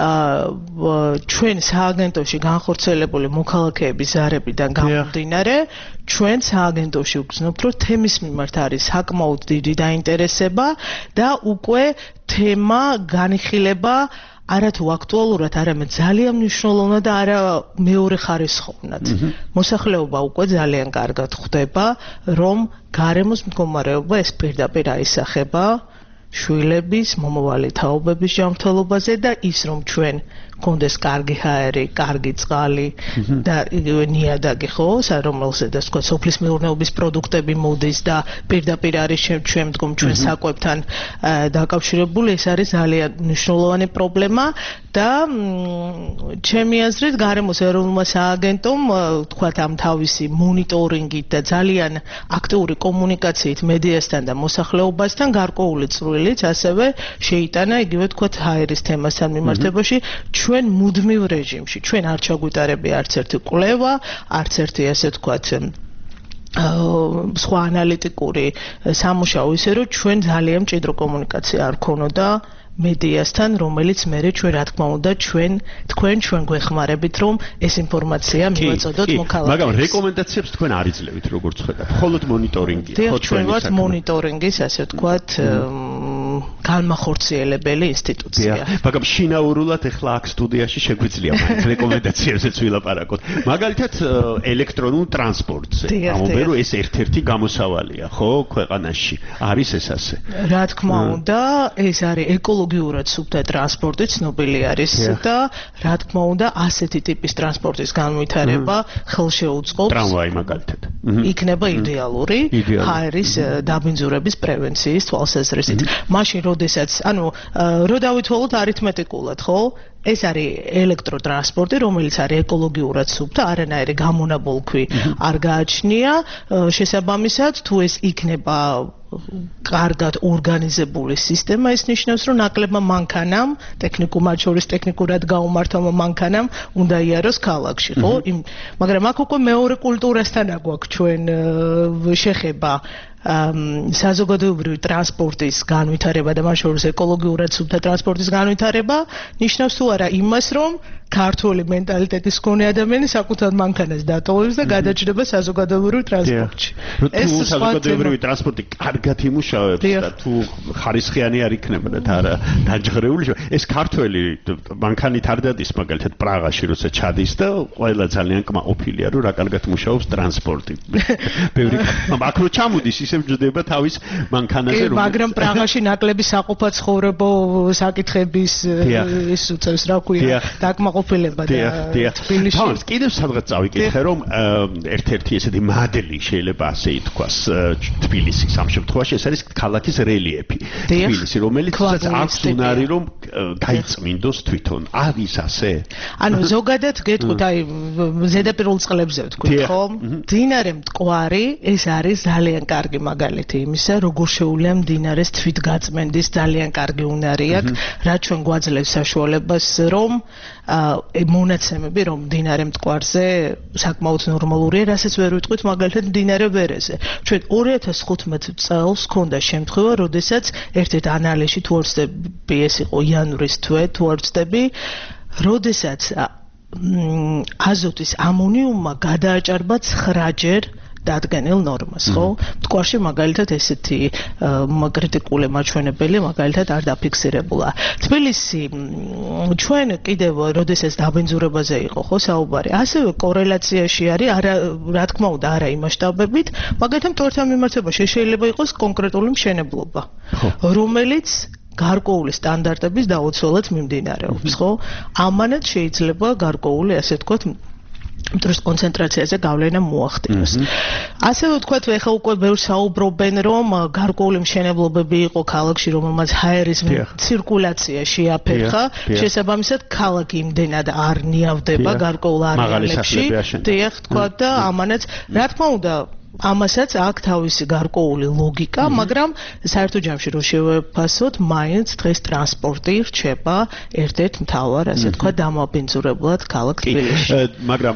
ჩვენ სააგენტოში განხორციელებული მოქალაქეების ზარებიდან გამომდინარე, ჩვენ სააგენტოში ვგრძნობთ, რომ თემის მიმართ არის საკმაოდ დიდი დაინტერესება და უკვე თემა განიხილება არათუ აქტუალურად, არამედ ძალიან მნიშვნელოვნად და არა მეორე ხარისხოვნად. მოსახლეობა უკვე ძალიან კარგად ხვდება, რომ გარემოს მდგომარეობა ეს პირდაპირ აისახება შვილების, მომავალი თაობების ჯანმრთელობაზე და ის რომ ჩვენ კონდეს კარგი ჰაერი, კარგი წყალი და იგივე ნიადაგი ხო, რომელზედაც თქვა სოფლის მეურნეობის პროდუქტები მოდის და პირდაპირ არის შემდგომ ჩვენ საკვებთან დაკავშირებული, ეს არის ძალიან მნიშვნელოვანი პრობლემა და ჩემი აზრით გარემოს ეროვნულმა სააგენტომ თქვა ამ თავისი მონიტორინგით და ძალიან აქტიური კომუნიკაციით მედიასთან და მოსახლეობასთან გარკვეული წვლილიც ასევე შეიტანა იგივე თქვა ჰაერის თემასთან მიმართებაში ჩვენ მუდმივ რეჟიმში ჩვენ არ ჩაგვიტარებია არც ერთი კვლევა, არც ერთი ასე ვთქვათ სხვა ანალიტიკური სამუშაო, ისე რომ ჩვენ ძალიან მჭიდრო კომუნიკაცია არ ქონოდა მედიასთან, რომელიც მერე ჩვენ რა თქმა უნდა ჩვენ თქვენ ჩვენ გვეხმარებით რომ ეს ინფორმაცია მივაწოდოთ მოქალაქეებს. მაგრამ რეკომენდაციებს თქვენ არ იძლევით როგორც ხედავთ. მხოლოდ მონიტორინგია. ხო, ჩვენ ვართ მონიტორინგის ასე ვთქვათ განმახორციელებელი ინსტიტუცია. მაგრამ შინაურულად ახლა აქ სტუდიაში შეგვიძლია მაინც რეკომენდაციებზეც ვილაპარაკოთ. მაგალითად ელექტრონულ ტრანსპორტზე. ამობე რომ ეს ერთ-ერთი გამოსავალია, ხო, ქვეყანაში. არის ეს ასე? რა თქმა უნდა, ეს არის ეკოლოგიურად სუფთა ტრანსპორტი ცნობილი არის და რა თქმა უნდა ასეთი ტიპის ტრანსპორტის განვითარება ხელშეუწყობს ტრამვაი მაგალითად. იქნება იდეალური ჰაერის დაბინძურების პრევენციის თვალსაზრისით. მაშინ როდესაც, ანუ რო დავითვალოთ არითმეტიკულად, ხო? ეს არის ელექტროტრანსპორტი, რომელიც არის ეკოლოგიურად სუფთა, არანაირი გამონაბოლქვი არ გააჩნია. შესაბამისად, თუ ეს იქნება კარგად ორგანიზებული სისტემა, ეს ნიშნავს, რომ ნაკლებმა მანქანამ, ტექნიკურ მათ შორის ტექნიკურად გაუმართავმა მანქანამ უნდა იაროს ქალაქში, ხო? მაგრამ აქ უკვე მეორე კულტურასთან აგვაქვს ჩვენ შეხება საზოგადოებრივი ტრანსპორტის განვითარება და მათ შორის ეკოლოგიურად სუფთა ტრანსპორტის განვითარება ნიშნავს თუ არა იმას, რომ ქართული მენტალიტეტის მქონე ადამიანი საკუთარ მანქანას დატოვებს და გადაჭრება საზოგადოებრივ ტრანსპორტში. ეს საზოგადოებრივი ტრანსპორტი კარგად იმუშავებს და თუ ხარისხიანი არ იქნება და არა დაჯღრეული, ეს ქართველი მანქანით არ დადის მაგალითად პრაღაში როცა ჩადის და ყველა ძალიან კმაყოფილია რომ რა კარგად მუშაობს ტრანსპორტი. ბევრი აქ რო ჩამოდის ისე მჯდება თავის მანქანაზე რომ მაგრამ პრაღაში ნაკლები საყოფაცხოვრებო საკითხების ის უწევს რა ქვია დაკმაყოფილება და თბილისში თავის კიდევ სადღაც წავიკითხე რომ ერთ-ერთი ესეთი მადელი შეიძლება ასე ითქვას თბილისის ამ შემთხვევაში ეს არის ქალაქის რელიეფი თბილისი რომელიც აქვს უნარი რომ გაიწმინდოს თვითონ არის ასე ანუ ზოგადად გეტყვით აი ზედაპირულ წყლებზე ვთქვით ხო მდინარე მტკვარი ეს არის ძალიან კარგი მაგალითი იმისა როგორ შეუძლია მდინარეს თვითგაწმენდის ძალიან კარგი უნარი აქვს რაც ჩვენ გვაძლევს საშუალებას რომ მონაცემები რომ მდინარე მტკვარზე საკმაოდ ნორმალურია რასაც ვერ ვიტყვით მაგალითად მდინარე ვერეზე ჩვენ ორი ათას ხუთმეტ წელს ჰქონდა შემთხვევა როდესაც ერთ-ერთ ანალიზში თუ არ ვცდები ეს იყო იანვრის თვე თუ არ ვცდები როდესაც აზოტის ამონიუმმა გადააჭარბა ცხრაჯერ დადგენილ ნორმას, ხო? მტკვარში მაგალითად ესეთი კრიტიკული მაჩვენებელი მაგალითად არ დაფიქსირებულა. თბილისი ჩვენ კიდევ როდესაც დაბინძურებაზე იყო, ხო, საუბარი, ასევე კორელაციაში არის, არა, რა თქმა უნდა, არა იმ მასშტაბებით, მაგალითად მტკვართან მიმართებაში შეიძლება იყოს კონკრეტული მშენებლობა, რომელიც გარკვეული სტანდარტების დაუცველად მიმდინარეობს, ხო? ამანაც შეიძლება გარკვეული, ასე ვთქვათ, მტრის კონცენტრაციაზე გავლენა მოახდინოს. ასევე ვთქვათ, ეხლა უკვე ბევრს საუბრობენ, რომ გარკვეული მშენებლობები იყო ქალაქში, რომელმაც ჰაერის ცირკულაცია შეაფერხა, შესაბამისად ქალაქი იმდენად არ ნიავდება გარკვეულ არეალებში. დიახ, ვთქვათ და ამანაც, რა თქმა უნდა, ამასაც აქვს თავისი გარკვეული ლოგიკა, მაგრამ საერთო ჯამში რო შევაფასოთ, მაინც დღეს ტრანსპორტი რჩება ერთ-ერთ მთავარ, ასე თქვა, დამაბინძურებლად ქალაქ თბილისში. მაგრამ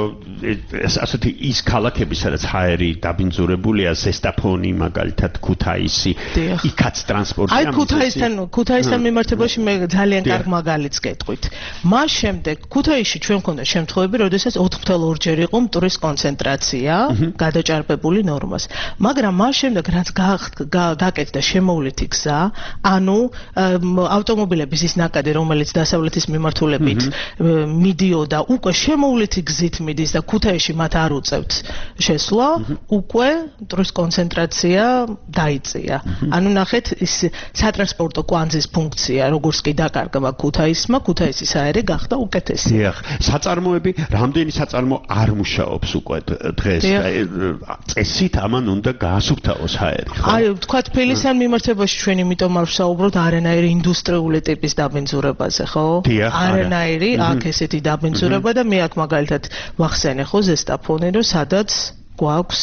ასეთი ის ქალაქები, სადაც ჰაერი დაბინძურებულია, ზესტაფონი, მაგალითად, ქუთაისი, იქაც ტრანსპორტი აი ქუთაისთან, ქუთაისთან მიმართებაში მე ძალიან კარგ მაგალითს გეტყვით. მას შემდეგ ქუთაისში ჩვენ მქონდა შემთხვევები, როდესაც ოთხ თხუთმეტ ორ ჯერ იყო მტვრის კონცენტრაცია, გადაჭარბ გადაჭარბებული ნორმას. მაგრამ მას შემდეგ რაც გაკეთდა შემოვლითი გზა, ანუ ავტომობილების ის ნაკადი, რომელიც დასავლეთის მიმართულებით მიდიოდა, უკვე შემოვლითი გზით მიდის და ქუთაისში მათ არ უწევთ შესვლა, უკვე მტვრის კონცენტრაცია დაიწია. ანუ ნახეთ, ის სატრანსპორტო კვანძის ფუნქცია, როგორც კი დაკარგა ქუთაისმა, ქუთაისის აერი გახდა უკეთესი. დიახ, საწარმოები, რამდენი საწარმო არ მუშაობს უკვე დღეს? წესით ამან უნდა გაასუფთავოს აერი, ხო? აი, თქვა თბილისთან მიმართებაში ჩვენ იმიტომ არ ვსაუბრობთ არანაირი ინდუსტრიული ტიპის დაბინძურებაზე, ხო? არანაირი, აქ ესეთი დაბინძურება და მე აქ მაგალითად ვახსენე ხო ზესტაფონი, რომ სადაც გვაქვს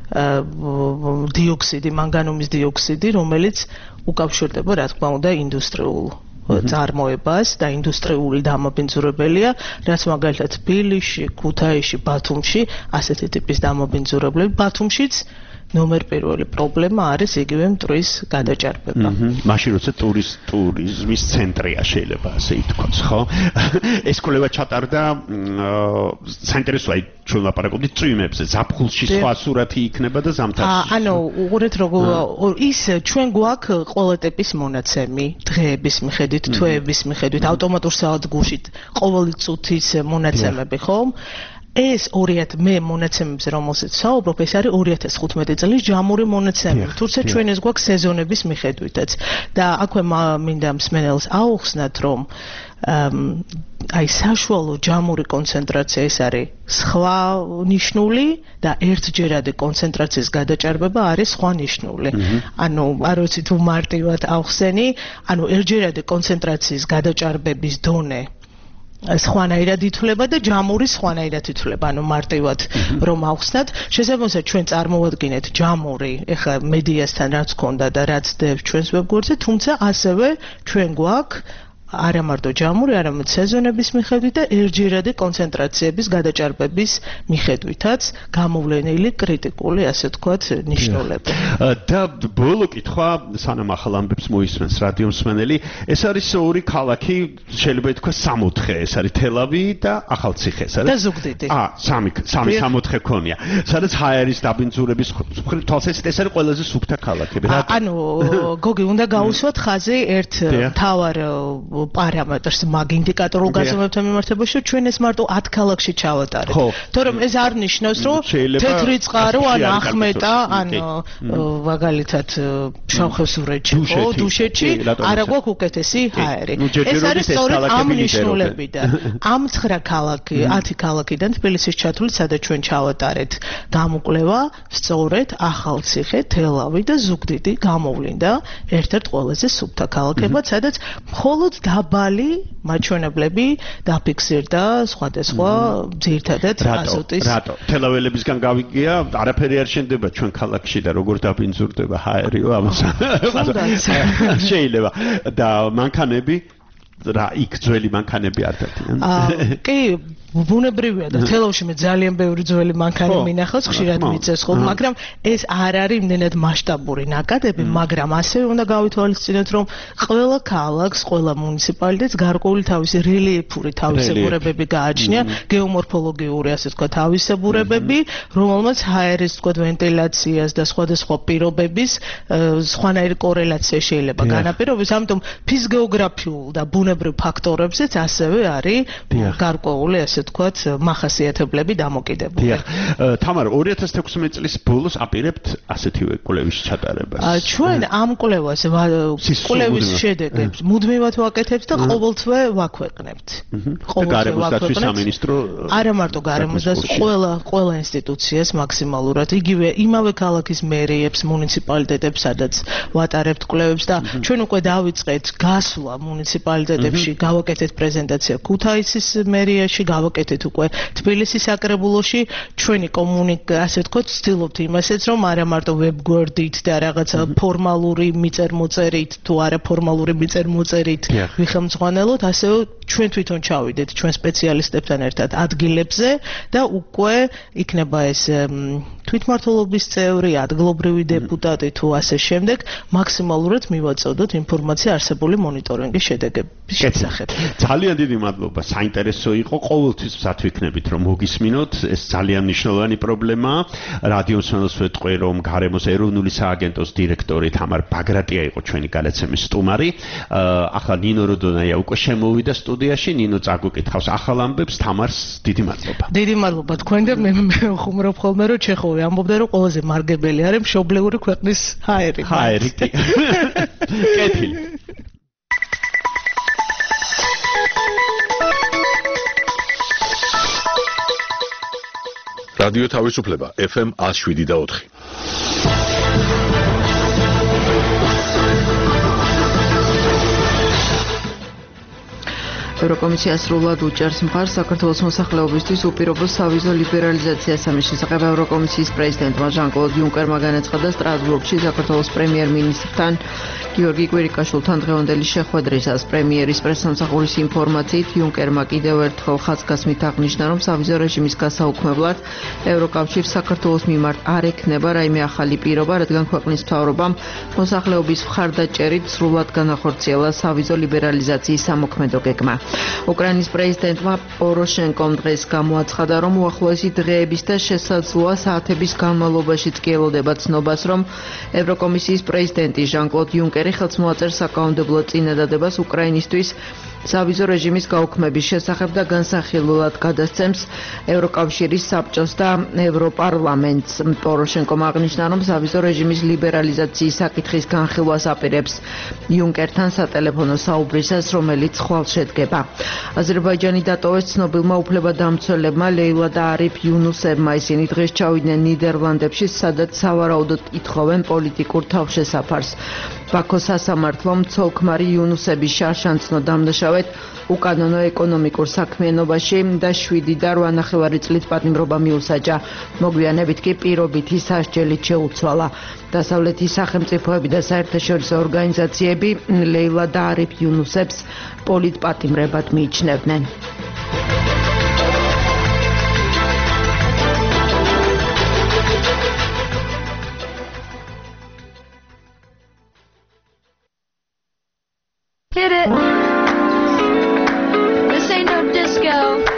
დიოქსიდი, მანგანუმის დიოქსიდი, რომელიც უკავშირდება, რა თქმა უნდა, ინდუსტრიულ წარმოებას და ინდუსტრიული დამაბინძურებელია, რაც მაგალითად თბილისში, ქუთაისში, ბათუმში ასეთი ტიპის დამაბინძურებლები, ბათუმშიც ნომერ პირველი პრობლემა არის იგივე მტვრის გადაჭარბება. მაშინ როცა ტურიზმის ცენტრია შეიძლება ასე ითქვას, ხო? ეს კვლევა ჩატარდა საინტერესოა ჩვენ ლაპარაკობთ წვიმებზე, ზაფხულში სხვა სურათი იქნება და ზამთარში. ანუ უყურეთ როგორ ის ჩვენ გვაქვს ყველა ტიპის მონაცემი, დღეების მიხედვით, თვეების მიხედვით, ავტომატურ საათგულში ყოველი წუთის მონაცემები, ხო? ეს ორი ათი მე მონაცემებზე რომელსაც საუბრობ, ეს არის ორი ათას ხუთმეტი წლის ჯამური მონაცემები. თუმცა ჩვენ ეს გვაქვს სეზონების მიხედვითაც. და აქვე მინდა მსმენელს აუხსნათ, რომ აი საშუალო ჯამური კონცენტრაცია ეს არის სხვა ნიშნული და ერთჯერადი კონცენტრაციის გადაჭარბება არის სხვა ნიშნული. ანუ არ ვიცი თუ მარტივად ავხსენი, ანუ ერთჯერადი კონცენტრაციის გადაჭარბების დონე სხვანაირად ითვლება და ჯამური სხვანაირად ითვლება, ანუ მარტივად რომ ავხსნათ, შესაბამისად ჩვენ წარმოვადგინეთ ჯამური, ეხლა მედიასთან რაც ქონდა და რაც დევს ჩვენს ვებგვერდზე, თუმცა ასევე ჩვენ გვაქვს არა მარტო ჯამური, არამედ სეზონების მიხედვით და ერთჯერადი კონცენტრაციების გადაჭარბების მიხედვითაც გამოვლენილი კრიტიკული, ასე ვთქვათ, ნიშნულები. და ბოლო კითხვა, სანამ ახალ ამბებს მოისმენს რადიო მსმენელი, ეს არის ორი ქალაქი, შეიძლება ითქვას სამოთხე, ეს არის თელავი და ახალციხე, სადაც და ზუგდიდი. აა, სამი, სამი სამოთხე ქონია. სადაც ჰაერის დაბინძურების თვალსაჩინო ეს არის ყველაზე სუფთა ქალაქები. ანუ გოგი, უნდა გაუსვათ ხაზი ერთ მთავარ პარამეტრს მაგ ინდიკატორულ გაზომვებთან მიმართებაში, რომ ჩვენ ეს მარტო ათი ქალაქში ჩავატარეთ. თორემ ეს არ ნიშნავს, რომ თეთრი წყარო ან ახმეტა, ან მაგალითად შავხევსურეთში, ხო, დუშეთში არა გვაქვს უკეთესი ჰაერი. ეს არის სწორედ ამ ნიშნულებიდან. ამ ცხრა ქალაქი, ათი ქალაქიდან თბილისის ჩათვლით, სადაც ჩვენ ჩავატარეთ გამოკვლევა, სწორედ ახალციხე, თელავი და ზუგდიდი გამოვლინდა ერთ-ერთ ყველაზე სუფთა ქალაქებად, სადაც მხოლოდ დაბალი მაჩვენებლები დაფიქსირდა სხვადასხვა ძირითადად აზოტის. რატო? თელაველებისგან გავიგია, არაფერი არ შენდება ჩვენ ქალაქში და როგორ დაბინძურდება ჰაერიო ამას. შეიძლება და მანქანები რა იქ ძველი მანქანები არ დადიან. კი, ბუნებრივია და თელავში მე ძალიან ბევრი ძველი მანქანა მინახავს, ხშირად მიწევს ხოლმე, მაგრამ ეს არ არის იმდენად მასშტაბური ნაკადები, მაგრამ ასევე უნდა გავითვალისწინოთ, რომ ყველა ქალაქს, ყველა მუნიციპალიტეტს გარკვეული თავისი რელიეფური თავისებურებები გააჩნია, გეომორფოლოგიური, ასე ვთქვათ, თავისებურებები, რომელმაც ჰაერის, ვთქვათ, ვენტილაციას და სხვადასხვა პირობების სხვანაირი კორელაცია შეიძლება განაპირობოს, ამიტომ ფიზგეოგრაფიულ და ბუნებრივ ფაქტორებზეც ასევე არის გარკვეული ასე ვთქვათ, მახასიათებლები დამოკიდებული. დიახ. თამარა, ორი ათას თექვსმეტი წლის ბოლოს აპირებთ ასეთივე კვლევის ჩატარებას. ჩვენ ამ კვლევას კვლევის შედეგებს მუდმივად ვაკეთებთ და ყოველთვე ვაქვეყნებთ. ყოველთვე ვაქვეყნებთ სამინისტრო არა მარტო გარემოს და ყველა ყველა ინსტიტუციას მაქსიმალურად, იგივე იმავე ქალაქის მერიებს, მუნიციპალიტეტებს, სადაც ვატარებთ კვლევებს და ჩვენ უკვე დავიწყეთ გასვლა მუნიციპალიტეტებში, გავაკეთეთ პრეზენტაცია ქუთაისის მერიაში, გავაკეთეთ უკვე თბილისის საკრებულოში, ჩვენი კომუნიკაცია, ასე ვთქვათ, ვცდილობთ იმასაც, რომ არა მარტო ვებგვერდით და რაღაცა ფორმალური მიწერ-მოწერით, თუ არა ფორმალური მიწერ-მოწერით ვიხელმძღვანელოთ, ასევე ჩვენ თვითონ ჩავიდეთ ჩვენ სპეციალისტებთან ერთად ადგილებზე და უკვე იქნება ეს თვითმმართველობის წევრი, ადგილობრივი დეპუტატი თუ ასე შემდეგ, მაქსიმალურად მივაწოდოთ ინფორმაცია არსებული მონიტორინგის შედეგების შესახებ. ძალიან დიდი მადლობა, საინტერესო იყო, ყოველთვის ვსად ვიქნებით რომ მოგისმინოთ, ეს ძალიან მნიშვნელოვანი პრობლემაა. რადიო მსმენელს ვეთყვი რომ გარემოს ეროვნული სააგენტოს დირექტორი თამარ ბაგრატია იყო ჩვენი გადაცემის სტუმარი. ახლა ნინო როდონაია უკვე შემოვიდა სტუდიაში, ნინო წაგვიკითხავს ახალ ამბებს, თამარს დიდი მადლობა. დიდი მადლობა თქვენ და მე ხუმრობ ხოლმე რომ ჩეხოვი ამბობდა რომ ყველაზე მარგებელი არის მშობლიური ქვეყნის ჰაერი. ჰაერი. კეთილი. რადიო თავისუფლება ეფ ემ one oh seven და four. ევროკომისია სრულად უჭერს მხარს საქართველოს მოსახლეობისთვის უპირობო სავიზო ლიბერალიზაციას. ამის შესახებ ევროკომისიის პრეზიდენტმა ჟან-კლოდ იუნკერმა განაცხადა სტრასბურგში საქართველოს პრემიერ-მინისტრთან გიორგი კვირიკაშვილთან დღევანდელი შეხვედრისას. პრემიერის პრესსამსახურის ინფორმაციით იუნკერმა კიდევ ერთხელ ხაზგასმით აღნიშნა, რომ სავიზო რეჟიმის გასაუქმებლად ევროკავშირს საქართველოს მიმართ არ ექნება რაიმე ახალი პირობა, რადგან ქვეყნის მთავრობამ მოსახლეობის მხარდაჭერით სრულად განახორციელა სავიზო ლიბერალიზაციის სამოქმედო გეგმა. უკრაინის პრეზიდენტმა პოროშენკომ დღეს გამოაცხადა, რომ უახლოესი დღეების და შესაძლოა საათების განმავლობაში წკიელოდება ცნობას, რომ ევროკომისიის პრეზიდენტი ჟან-კლოდ იუნკერი ხელს მოაწერს საკანონმდებლო წინადადებას უკრაინისთვის სავიზო რეჟიმის გაუქმების შესახებ და განსახილველად გადასცემს ევროკავშირის საბჭოს და ევროპარლამენტს. პოროშენკომ აღნიშნა, რომ სავიზო რეჟიმის ლიბერალიზაციის საკითხის განხილვას აპირებს იუნკერთან სატელეფონო საუბრისას, რომელიც ხვალ შედგება. აზერბაიჯანი დატოვეს ცნობილმა უფლებადამცველებმა ლეილა და არიფ იუნუსებმა. ისინი დღეს ჩავიდნენ ნიდერლანდებში, სადაც სავარაუდოდ ითხოვენ პოლიტიკურ თავშესაფარს. ბაქოს სასამართლომ ცოლ-ქმარი იუნუსების შარშანცნო დამნაშავედ უკანონო ეკონომიკურ საქმიანობაში და შვიდი და რვა ნახევარი წლით პატიმრობა მიუსაჯა. მოგვიანებით კი პირობითი სასჯელით შეუცვალა. დასავლეთის სახელმწიფოები და საერთაშორისო ორგანიზაციები ლეილა და არიფ იუნუსებს პოლიტპატიმრებად მიიჩნევდნენ. Hit it. This ain't no disco.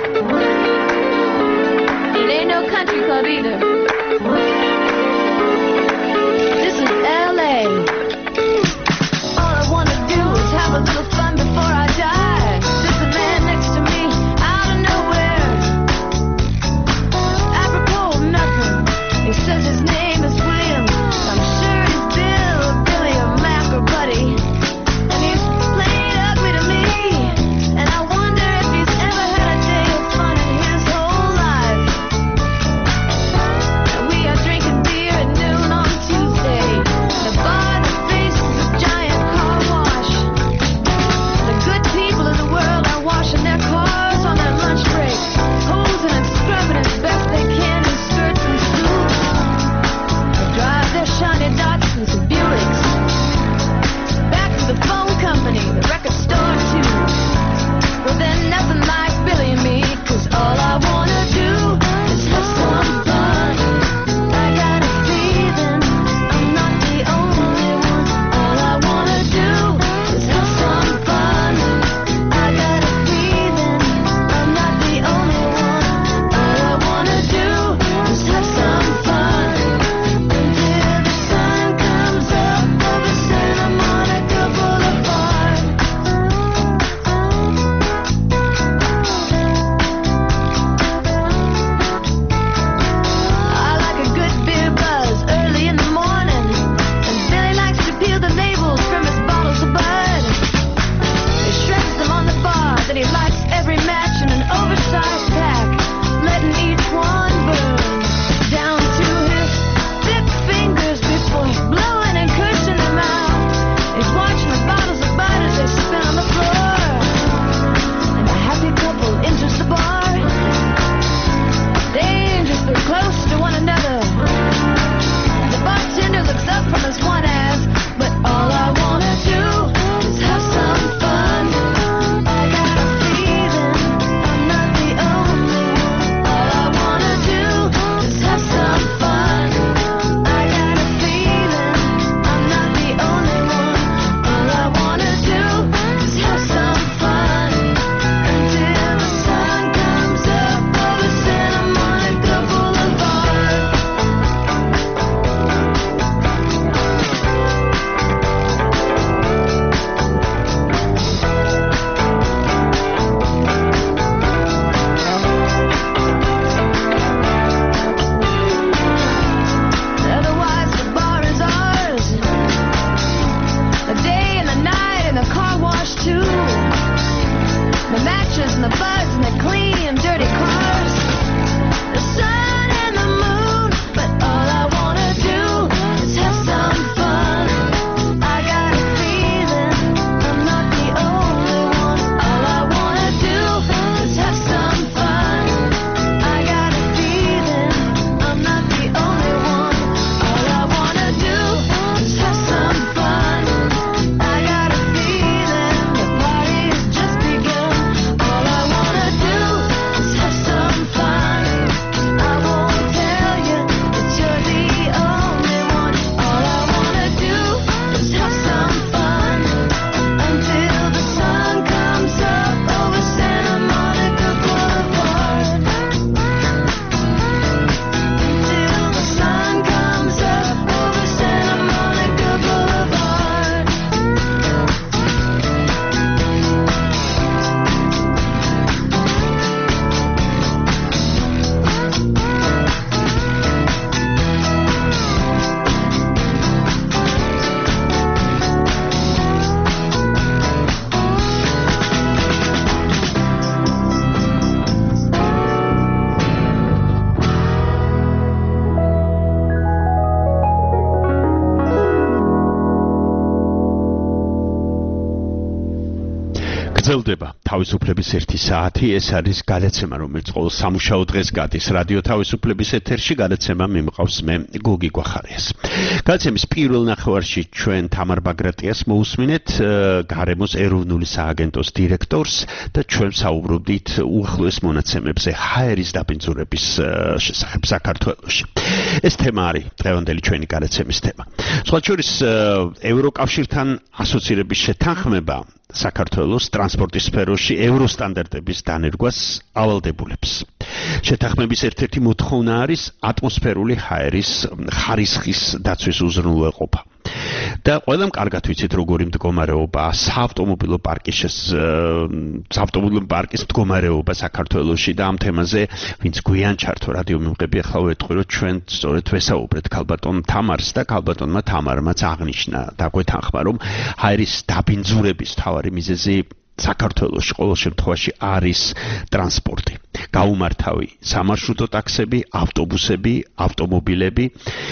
It ain't no country club either. This is L A. All I wanna do is have a little fun before I die. There's a man next to me. I don't know გრძელდება თავისუფლების ერთი საათი. ეს არის გადაცემა, რომელიც ყოველ სამუშაო დღეს გადის რადიო თავისუფლების ეთერში. გადაცემა მიმყავს მე გოგი გვახარიას. გადაცემის პირველ ნახევარში ჩვენ თამარ ბაგრატიას მოусმინეთ, გარემოს ეროვნული სააგენტოს დირექტორს და ჩვენ საუბრობდით უახლოეს მონაცემებზე ჰაერის დაბინძურების შესახებ საქართველოში. ეს თემა არის დღევანდელი ჩვენი გადაცემის თემა. სხვა შორის ევროკავშირთან ასოცირების შეთანხმება საქართველოს ტრანსპორტის სფეროში ევროსტანდარტების დანერგვას ავალდებულებს. შეთანხმების ერთ-ერთი მოთხოვნა არის ატმოსფერული ჰაერის ხარისხის დაცვის უზრუნველყოფა. და ყველამ კარგად ვიცით როგორი მდგომარეობა საავტომობილო პარკის საავტომობილო პარკის მდგომარეობა საქართველოში და ამ თემაზე ვინც გვიან ჩართო რადიო მიმღები ახლა ვეტყვი რომ ჩვენ სწორედ ვესაუბრეთ ქალბატონ თამარს და ქალბატონმა თამარმაც აღნიშნა და გვეთანხმა რომ ჰაერის დაბინძურების მთავარი მიზეზი საქართველოში ყოველ შემთხვევაში არის ტრანსპორტი. გაუმართავი სამარშრუტო ტაქსები, ავტობუსები, ავტომობილები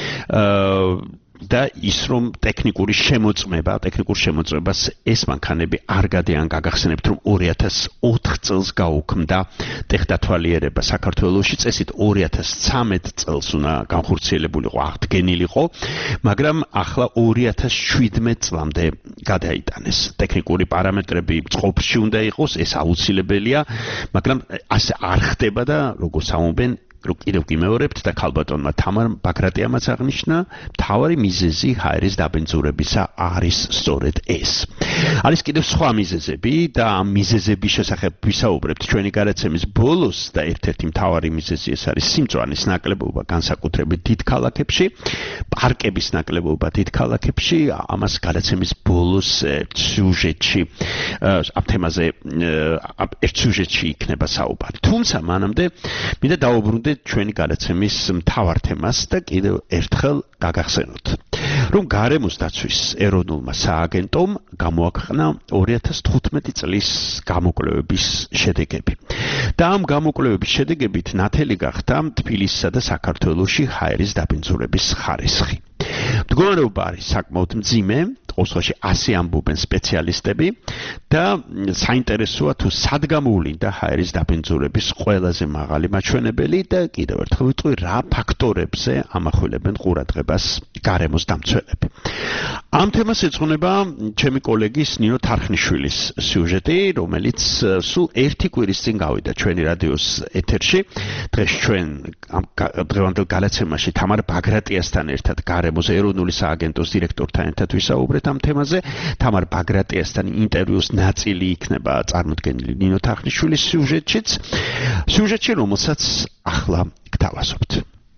და ის რომ ტექნიკური შემოწმება, ტექნიკურ შემოწმებას ეს მანქანები არ გადიან გაგახსენებთ რომ ორი ათას ოთხ წელს გაუქმდა ტექდათვალიერება საქართველოში, წესით ორი ათას ცამეტ წელს უნდა განხორციელებულიყო, აღდგენილიყო, მაგრამ ახლა ორი ათას შვიდმეტ წლამდე გადაიტანეს. ტექნიკური პარამეტრები წყობში უნდა იყოს, ეს აუცილებელია, მაგრამ ასე არ ხდება და როგორც ამობენ კიდევ გიმეორებთ და ქალბატონმა თამარ ბაგრატიამაც აღნიშნა, მთავარი მიზეზი ჰაერის დაბინძურებისა არის სწორედ ეს. არის კიდევ სხვა მიზეზები და ამ მიზეზების შესახებ ვისაუბრებთ ჩვენი გადაცემის ბოლოს და ერთ-ერთი მთავარი მიზეზი ეს არის სიმწვანის ნაკლებობა განსაკუთრებით დიდ ქალაქებში, პარკების ნაკლებობა დიდ ქალაქებში. ამას გადაცემის ბოლოს სიუჟეტში ამ თემაზე ერთ სიუჟეტში იქნება საუბარი. თუმცა მანამდე მინდა დავუბრუნდე ჩვენი გადაცემის მთავარ თემას და კიდევ ერთხელ გაგახსენოთ, რომ გარემოს დაცვის ეროვნულმა სააგენტომ გამოაქვეყნა ორი ათას თხუთმეტი წლის გამოკვლევების შედეგები. და ამ გამოკვლევების შედეგებით ნათელი გახდა თბილისსა და საქართველოში ჰაერის დაბინძურების ხარისხი. მდგომარეობა არის საკმაოდ მძიმე, ყოველში ასი ამბობენ სპეციალისტები და საინტერესოა თუ სად გამოვლინდა ჰაერის დაბინძურების ყველაზე მაღალი მაჩვენებელი და კიდევ ერთხელ ვიტყვი რა ფაქტორებზე ამახვილებენ ყურადღებას გარემოს დამცველები. ამ თემას ეძღვნება ჩემი კოლეგის ნინო თარხნიშვილის სიუჟეტი, რომელიც სულ ერთი კვირის წინ გავიდა ჩვენი რადიოს ეთერში. დღეს ჩვენ ამ დღევანდელ გადაცემაში თამარ ბაგრატიასთან ერთად გარემოს ეროვნული სააგენტოს დირექტორთან ერთად ვისაუბრეთ ამ თემაზე. თამარ ბაგრატიასთან ინტერვიუს ნაწილი იქნება წარმოდგენილი ნინო თარხნიშვილის სიუჟეტშიც. სიუჟეტში, რომელსაც ახლა გთავაზობთ.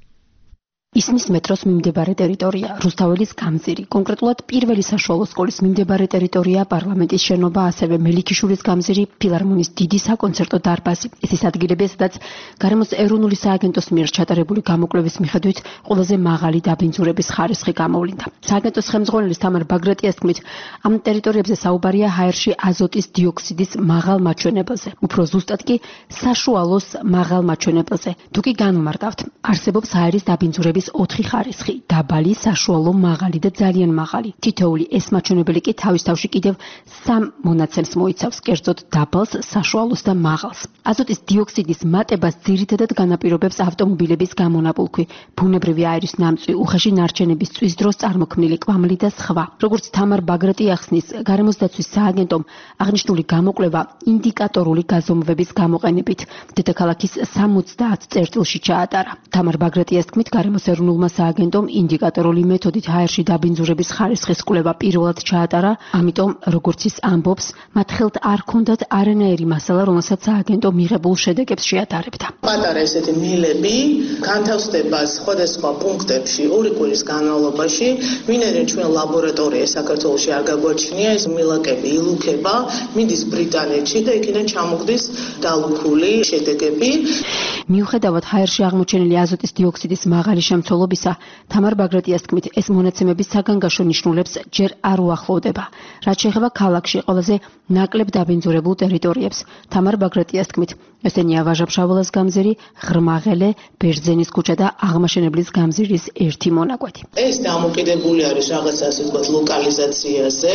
ისმის მეტროს მიმდებარე ტერიტორია, რუსთაველის გამზირი, კონკრეტულად პირველი საშუალო სკოლის მიმდებარე ტერიტორია, პარლამენტის შენობა, ასევე მელიქიშვილის გამზირი, ფილარმონიის დიდი საკონცერტო დარბაზი. ეს ის ადგილებია, სადაც გარემოს ეროვნული სააგენტოს მიერ ჩატარებული გამოკვლევის მიხედვით ყველაზე მაღალი დაბინძურების ხარისხი გამოვლინდა. სააგენტოს ხელმძღვანელის თამარ ბაგრატიას თქმით, ამ ტერიტორიებზე საუბარია ჰაერში აზოტის დიოქსიდის მაღალ მაჩვენებელზე, უფრო ზუსტად კი საშუალოს მაღალ მაჩვენებელზე. თუ კი განვმარტავთ, არსებობს ჰაერის დაბინძურების ოთხი ხარისხი, დაბალი, საშუალო, მაღალი და ძალიან მაღალი. თითოეული ეს მაჩვენებელი კი თავის თავში კიდევ სამ მონაცემს მოიცავს, კერძოდ დაბალს, საშუალოს და მაღალს. აზოტის დიოქსიდის მატებას ძირითადად განაპირობებს ავტომობილების გამონაბოლქვი, ბუნებრივი აირის ნამწვი, უხეში ნარჩენების წვის დროს წარმოქმნილი კვამლი და სხვა. როგორც თამარ ბაგრატია ახსნის, გარემოს დაცვის სააგენტომ აღნიშნული გამოკვლევა ინდიკატორული გაზომვების გამოყენებით დედაქალაქის სამოცდაათ წერტილში ჩაატარა. თამარ ბაგრატიას თქმით, გარემოს ეროვნულმა სააგენტომ ინდიკატორული მეთოდით ჰაერში დაბინძურების ხარისხის კვლევა პირველად ჩაატარა, ამიტომ როგორც ის ამბობს, მათ ხელთ არ ჰქონდათ არანაირი მასალა, რომელსაც სააგენტო მიღებულ შედეგებს შეადარებდა. პატარა ესეთი მილები განთავსდება სხვადასხვა პუნქტებში ორი კვირის განმავლობაში, ვინაიდან ჩვენ ლაბორატორია საქართველოში არ გაგვაჩნია, ეს მილაკები ილუქება, მიდის ბრიტანეთში და იქიდან ჩამოგდის დალუქული შედეგები. მიუხედავად ჰაერში აღმოჩენილი აზოტის დიოქსიდის მაღალი შემცველობისა, თამარ ბაგრატიას თქმით, ეს მონაცემები საგანგაშო ნიშნულებს ჯერ არ უახლოვდება. რაც შეეხება ქალაქში ყველაზე ნაკლებ დაბინძურებულ ტერიტორიებს, თამარ ბაგრატიას თქმით, ესენია ვაჟა-ფშაველას გამზირი, ღრმაღელე, ბერძენის ქუჩა და აღმაშენებლის გამზირის ერთი მონაკვეთი. ეს დამოკიდებული არის რაღაც ასე ვთქვათ ლოკალიზაციაზე,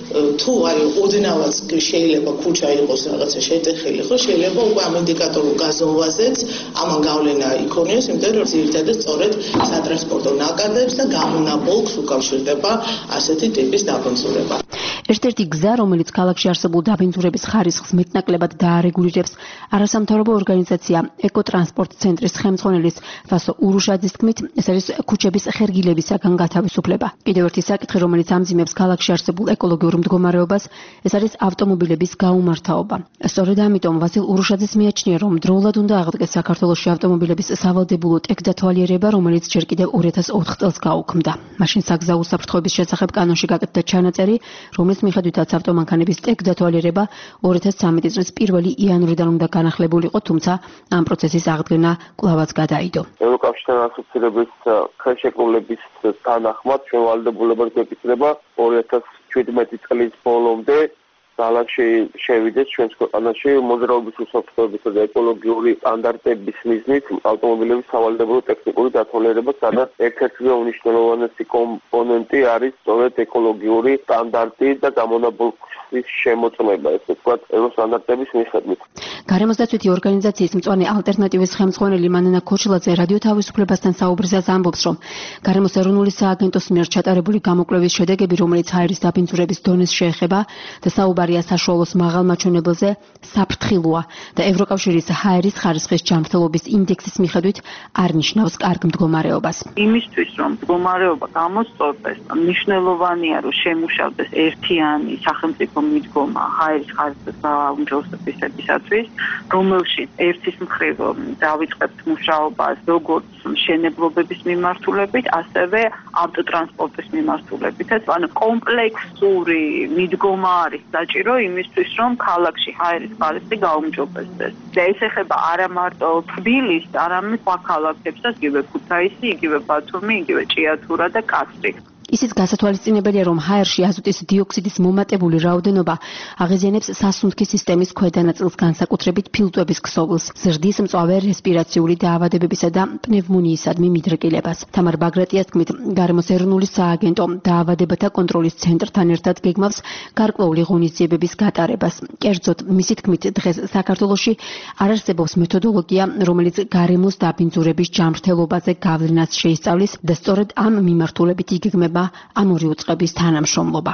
თუ არის ოდნავაც შეიძლება ქუჩა იყოს რაღაცა შეტეხილი, ხო შეიძლება უკვე ამ ინდიკატორულ გაზომვაზეც ამან გავლენა იქონიოს, იმიტომ რომ ძირითადად სწორედ სატრანსპორტო ნაკადებს და გამონაბოლქს უკავშირდება ასეთი ტიპის დაბინძურება. ერთ-ერთი გზა, რომელიც ქალაქში არსებულ დაბინძურების ხარისხს მეტნაკლებად დაარეგულირებს, არასამთავრობო ორგანიზაცია ეკოტრანსპორტ ცენტრის ხელმძღვანელის ვასო ურუშაძის თქმით, ეს არის ქუჩების ხერგილებისაგან გათავისუფლება. კიდევ ერთი საკითხი, რომელიც ამძიმებს ქალაქში არსებულ ეკოლოგიურ მდგომარეობას, ეს არის ავტომობილების გაუმართავობა. სწორედ ამიტომ ვასილ ურუშაძის მიაჩნია, რომ დროულად უნდა აღდგეს საქართველოში ავტომობილების სავალდებულო ტექდათვალიერება, რომელიც ჯერ კიდევ ორი ათას ოთხ წელს გაუქმდა. მაშინ საგზაო უსაფრთხოების შესახებ კანონში გაკეთდა ჩანაწერი, რომლის მიხედვითაც ავტომანქანების ტექდათვალიერება ორი ათას ცხრამეტი წლის პირველი იანვრიდან უნდა განახლებულიყო, თუმცა ამ პროცესის აღდგენა კვლავაც გადაიდო. ევროკავშირთან ასოცირების ხელშეკრულების თანახმად ჩვენ ვალდებულებად გვეკითხვება ორი ათას შვიდმეტი წლის ბოლომდე ძალაში შევიდეს ჩვენს ქვეყანაში მოძრაობის უსაფრთხოებისა და ეკოლოგიური სტანდარტების მიზნით ავტომობილების სავალდებულო ტექნიკური დათვალიერება, სადაც ერთ-ერთი უმნიშვნელოვანესი კომპონენტი არის სწორედ ეკოლოგიური სტანდარტი და გამონაბოლქვის შემოწმება, ესე ვთქვათ, ევროსტანდარტების მიხედვით. გარემოსდაცვითი ორგანიზაციის მწვანე ალტერნატივის ხელმძღვანელი მანანა ქოჩილაძე რადიო თავისუფლებასთან საუბრისას ამბობს, რომ გარემოს ეროვნული სააგენტოს მიერ ჩატარებული გამოკვლევის შედეგები, რომელიც ჰაერის დაბინძურების დონეს შეეხება და საუბარია საშუალოს მაღალმაჩვენებელზე, საფრთხილოა და ევროკავშირის ჰაერის ხარისხის ჯანმრთელობის ინდექსის მიხედვით არ ნიშნავს კარგ მდგომარეობას. იმისთვის, რომ მდგომარეობა გამოსწორდეს, მნიშვნელოვანია, რომ შემუშავდეს ერთიანი სახელმწიფო მიდგომა ჰაერის ხარისხის გაუმჯობესებისათვის, რომელშიც ერთის მხრივ დავიწყებთ მუშაობას როგორც მშენებლობების მიმართულებით, ასევე ავტოტრანსპორტის მიმართულებითაც, ანუ კომპლექსური მიდგომა არის საჭირო იმისთვის, რომ ქალაქში ჰაერის ხარისხი გაუმჯობესდეს. და ეს ეხება არა მარტო თბილისს, არამედ სხვა ქალაქებსაც, იგივე ქუთაისი, იგივე ბათუმი, იგივე ჭიათურა და კასრი. ისიც გასათვალისწინებელია, რომ ჰაერში აზოტის დიოქსიდის მომატებული რაოდენობა აღიზიანებს სასუნთქი სისტემის ქვედა ნაწილს, განსაკუთრებით ფილტვების ქსოვილს, ზრდის მწვავე რესპირაციული დაავადებებისა და პნევმონიისადმი მიდრეკილებას. თამარ ბაგრატიას თქმით, გარემოს ეროვნული სააგენტო დაავადებათა კონტროლის ცენტრთან ერთად გეგმავს გარკვეული ღონისძიებების გატარებას. კერძოდ, მისი თქმით, დღეს საქართველოში არ არსებობს მეთოდოლოგია, რომელიც გარემოს დაბინძურების ჯანმრთელობაზე გავლენას შეისწავლის და სწორედ ამ მიმართულებით იგეგმება ამ ორი უწყების თანამშრომლობა.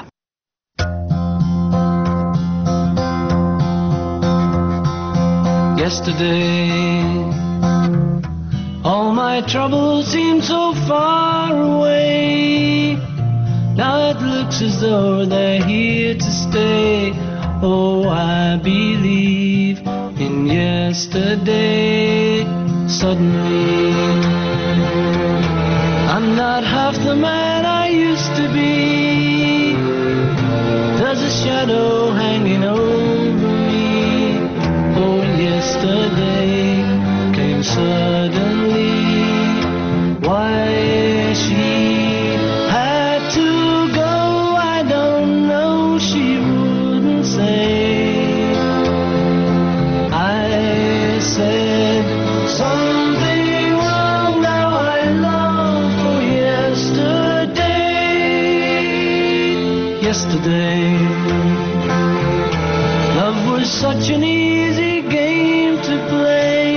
Yesterday, all my troubles seem so far away. Now it looks as though they're here to stay. Oh, I believe in yesterday. Suddenly, I'm not half the man I used to be. There's a shadow hanging over me. Oh, yesterday came suddenly. Why she had to go, I don't know. She wouldn't say. I said something wrong. Now I long for yesterday. Yesterday, love was such an easy game to play.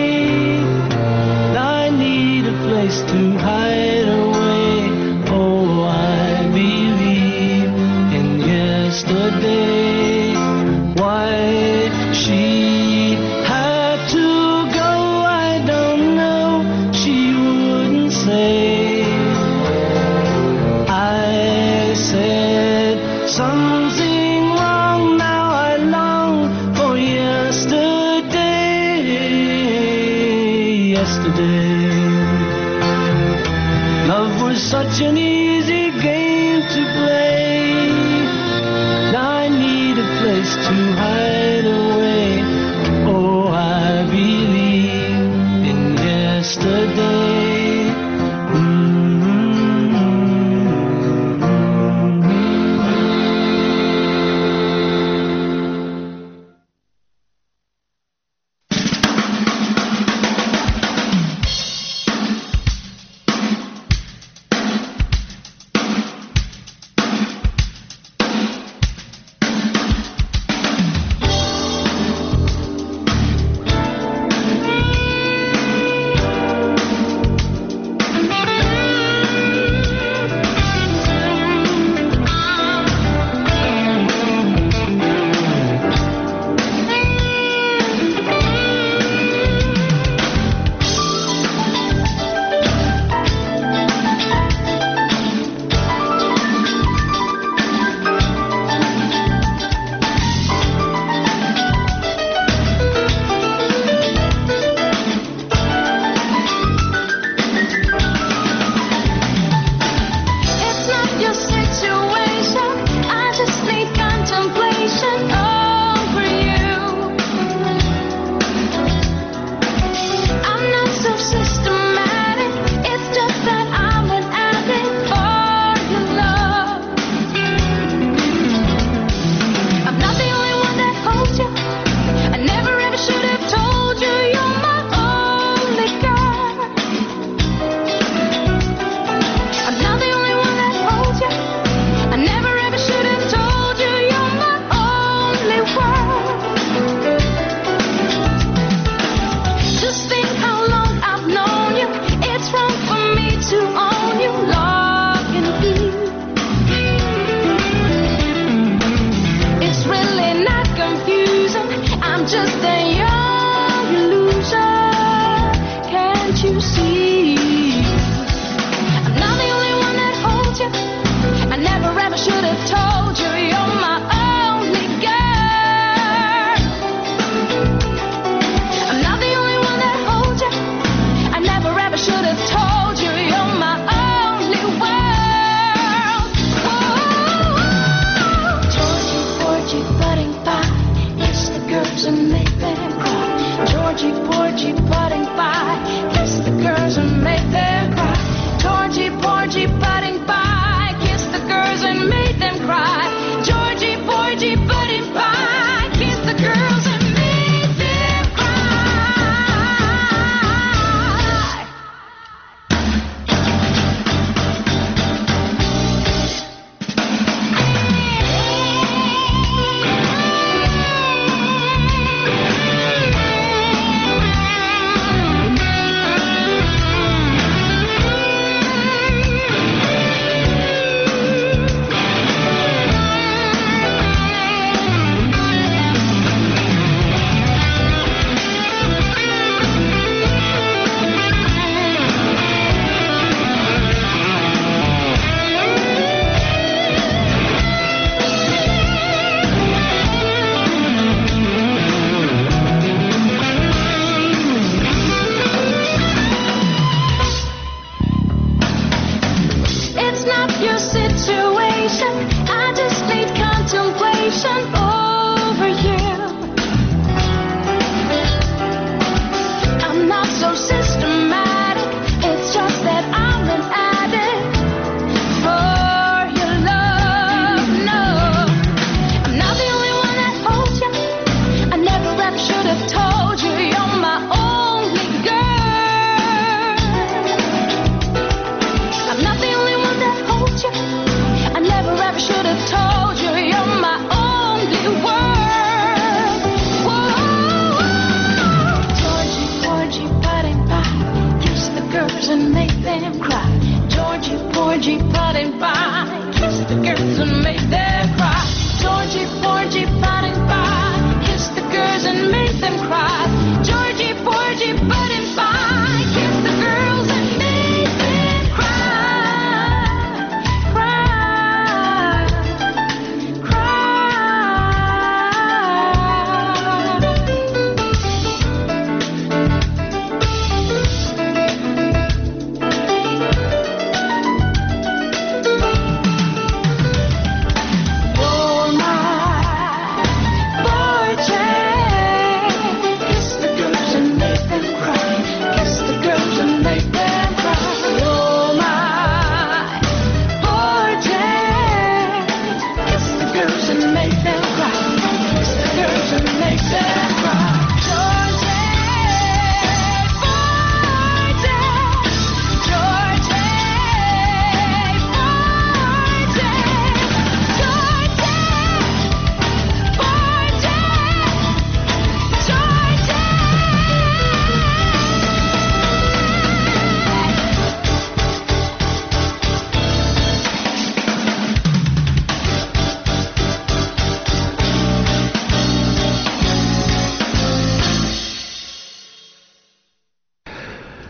I need a place to hide away. Oh, I believe in yesterday. Why she had to go, I don't know. She wouldn't say. I said something wrong. Now I long for yesterday. Yesterday, love was such an easy game to play. Now I need a place to hide away. Oh, I believe in yesterday.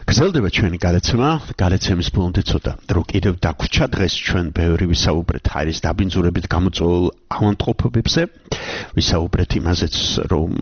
გრძელდება ჩვენი გადაცემა, გადაცემის ბოლომდე ცოტა დრო კიდევ დაგვრჩა დღეს ჩვენ ბევრი ვისაუბრეთ ჰაერის დაბინძურებით გამოწვეულ ავადმყოფობებზე, ვისაუბრეთ იმაზეც, რომ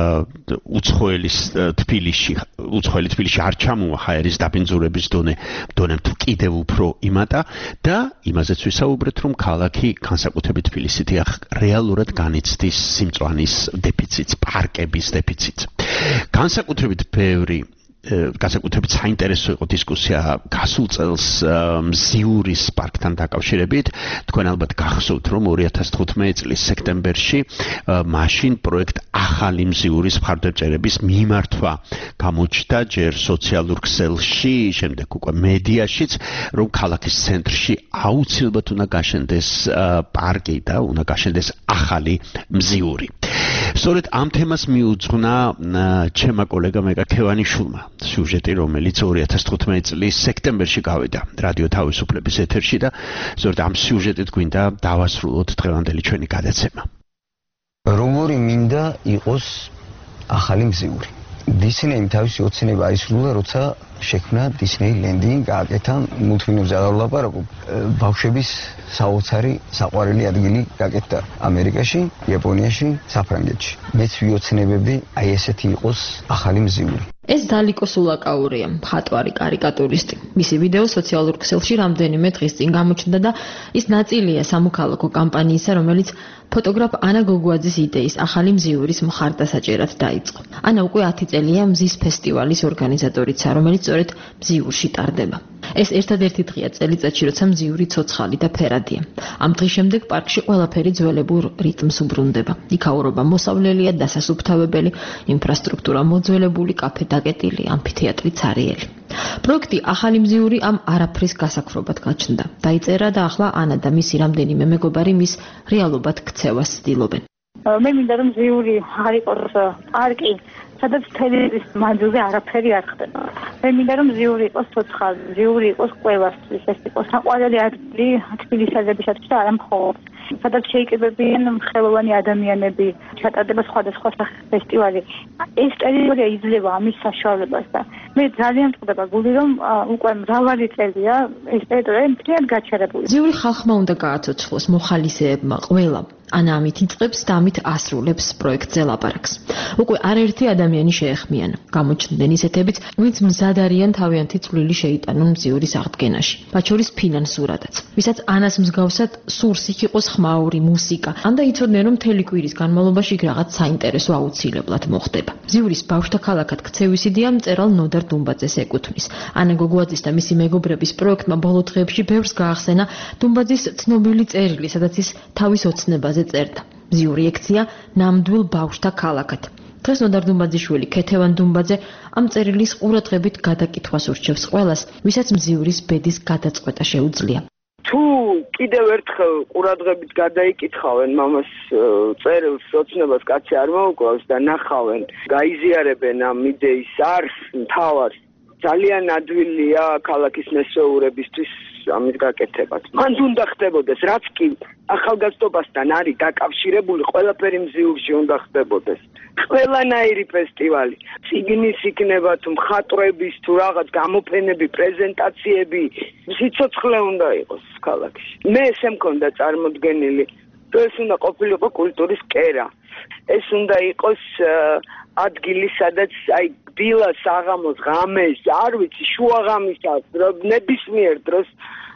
უცხოელის თბილისში, უცხოელი თბილისში არ ჩამოვა ჰაერის დაბინძურების დონე, დონემ თუ კიდევ უფრო იმატა და იმაზეც ვისაუბრეთ, რომ ქალაქი განსაკუთრებით თბილისი დიახ რეალურად განიცდის სიმწვანის დეფიციტს, პარკების დეფიციტს. განსაკუთრებით ბევრი განსაკუთრებით საინტერესო იყო დისკუსია გასულ წელს მზიურის პარკთან დაკავშირებით. თქვენ ალბათ გახსოვთ, რომ ორი ათას თხუთმეტი წლის სექტემბერში მაშინ პროექტ ახალი მზიურის მხარდაჭერების მიმართვა გამოჩნდა ჯერ სოციალურ ქსელში, შემდეგ უკვე მედიაშიც, რომ ქალაქის ცენტრში აუცილებლად უნდა გაშენდეს პარკი და უნდა გაშენდეს ახალი მზიური. სწორედ ამ თემას მიუძღვნა ჩემმა კოლეგა მეკა ქევანიშვილმა სიუჟეტი, რომელიც ორი ათას თხუთმეტი წლის სექტემბერში გავიდა რადიო თავისუფლების ეთერში და სწორედ ამ სიუჟეტით გვინდა დავასრულოთ დღევანდელი ჩვენი გადაცემა. Რომური მინდა იყოს ახალი მზიური. დისნეიმ თავისი ოცნება აისრულა, როცა შექმნა დისნეი ლენდი, გააკეთა მულტფილმებზე არ ვლაპარაკობ, ბავშვების საოცარი საყვარელი ადგილი გააკეთა ამერიკაში, იაპონიაში, საფრანგეთში. მეც ვიოცნებებდი აი ესეთი იყოს ახალი მზიური. ეს დალიკო სულაკაურია, მხატვარი, კარიკატურისტი. მისი ვიდეო სოციალურ ქსელში რამდენიმე დღის წინ გამოჩნდა და ის ნაწილია სამოქალაქო კამპანიისა, რომელიც ფოტოგრაფ ანა გოგუაძის იდეის ახალი მზიურის მხარდასაჭერად დაიწყო. ანა უკვე ათი წელია მზის ფესტივალის ორგანიზატორიცა, რომელიც სწორედ მზიურში ტარდება. ეს ერთადერთი დღეა წელიწადში, როცა მზიური ცოცხალი და ფერადია. ამ დღის შემდეგ პარკში ყველაფერი ძველებურ რიტმს უბრუნდება. იქაურობა მოსავლელია, დასასუფთავებელი, ინფრასტრუქტურა მოძველებული, კაფე დაკეტილი, ამფითეატრი ცარიელი. პროექტი ახალი მზიური ამ არაფრის გასაქრობად გაჩნდა. დაიწერა და ახლა ანა და მისი რამდენიმე მეგობარი მის რეალობად ქცევას ცდილობენ. მე მინდა რომ მზიური არ იყოს პარკი, სადაც თელევის მანძილზე არაფერი არ ხდება. მე მინდა რომ მზიური იყოს ცოცხალი, მზიური იყოს ყველასთვის, ეს იყოს საყვარელი ადგილი თბილისელებისათვის და არა მხოლოდ. სადაც შეიკრიბებიან ხელოვანი ადამიანები, ჩატარდება სხვადასხვა სახის ფესტივალი. ეს ტერიტორია იძლევა ამის საშუალებას და მე ძალიან მწყდება გული, რომ უკვე მრავალი წელია ეს ტერიტორია მთლიანად გაჩერებული. მზიური ხალხმა უნდა გააცოცხლოს, მოხალისეებმა, ყველამ. ანა ამით იწყებს და ამით ასრულებს პროექტზე ლაპარაკს. უკვე არაერთი ადამიანი შეეხმიანა. გამოჩნდნენ ისეთებიც, ვინც მზად არიან თავიანთი წვლილი შეიტანონ მზიურის აღდგენაში. მათ შორის ფინანსურადაც. ვისაც ანას მსგავსად სურს იქ იყოს ხმაური, მუსიკა. ან და იცოდნენ, რომ მთელი კვირის განმავლობაში იქ რაღაც საინტერესო აუცილებლად მოხდება. მზიურის ბავშვთა ქალაქად ქცევის იდეა მწერალ ნოდარ დუმბაძეს ეკუთვნის. ანა გოგუაძის და მისი მეგობრების პროექტმა ბოლო დღეებში ბევრს გაახსენა დუმბაძის ცნობილი წერილი, სადაც ის თავის ოცნებაზე წერდა. მზიური ექცია ნამდვილ ბავშვთა ქალაქად. დღეს ნოდარ დუმბაძიშვილი, ქეთევან დუმბაძე ამ წერილის ყურადღებით გადაკითხვას ურჩევს ყველას, ვისაც მზიურის ბედის გადაწყვეტა შეუძლია. თუ კიდევ ერთხელ ყურადღებით გადაიკითხავენ მამას წერილს, ოცნებას კაცი არ მოუკლავს და ნახავენ, გაიზიარებენ ამ იდეის არს, მთავარს, ძალიან ადვილია ქალაქის მესეურებისთვის ამის გაკეთებას. მან უნდა ხდებოდეს, რაც კი ახალგაზრდობასთან არის დაკავშირებული, ყველაფერი მზიურში უნდა ხდებოდეს. ყველანაირი ფესტივალი, წიგნის იქნება თუ მხატვრების თუ რაღაც გამოფენები, პრეზენტაციები, სიცოცხლე უნდა იყოს ქალაქში. მე ესე მქონდა წარმოდგენილი, რომ ეს უნდა ყოფილიყო კულტურის კერა. ეს უნდა იყოს ადგილი, სადაც აი დილას, საღამოს, ღამეს, არ ვიცი, შუაღამისას, ნებისმიერ დროს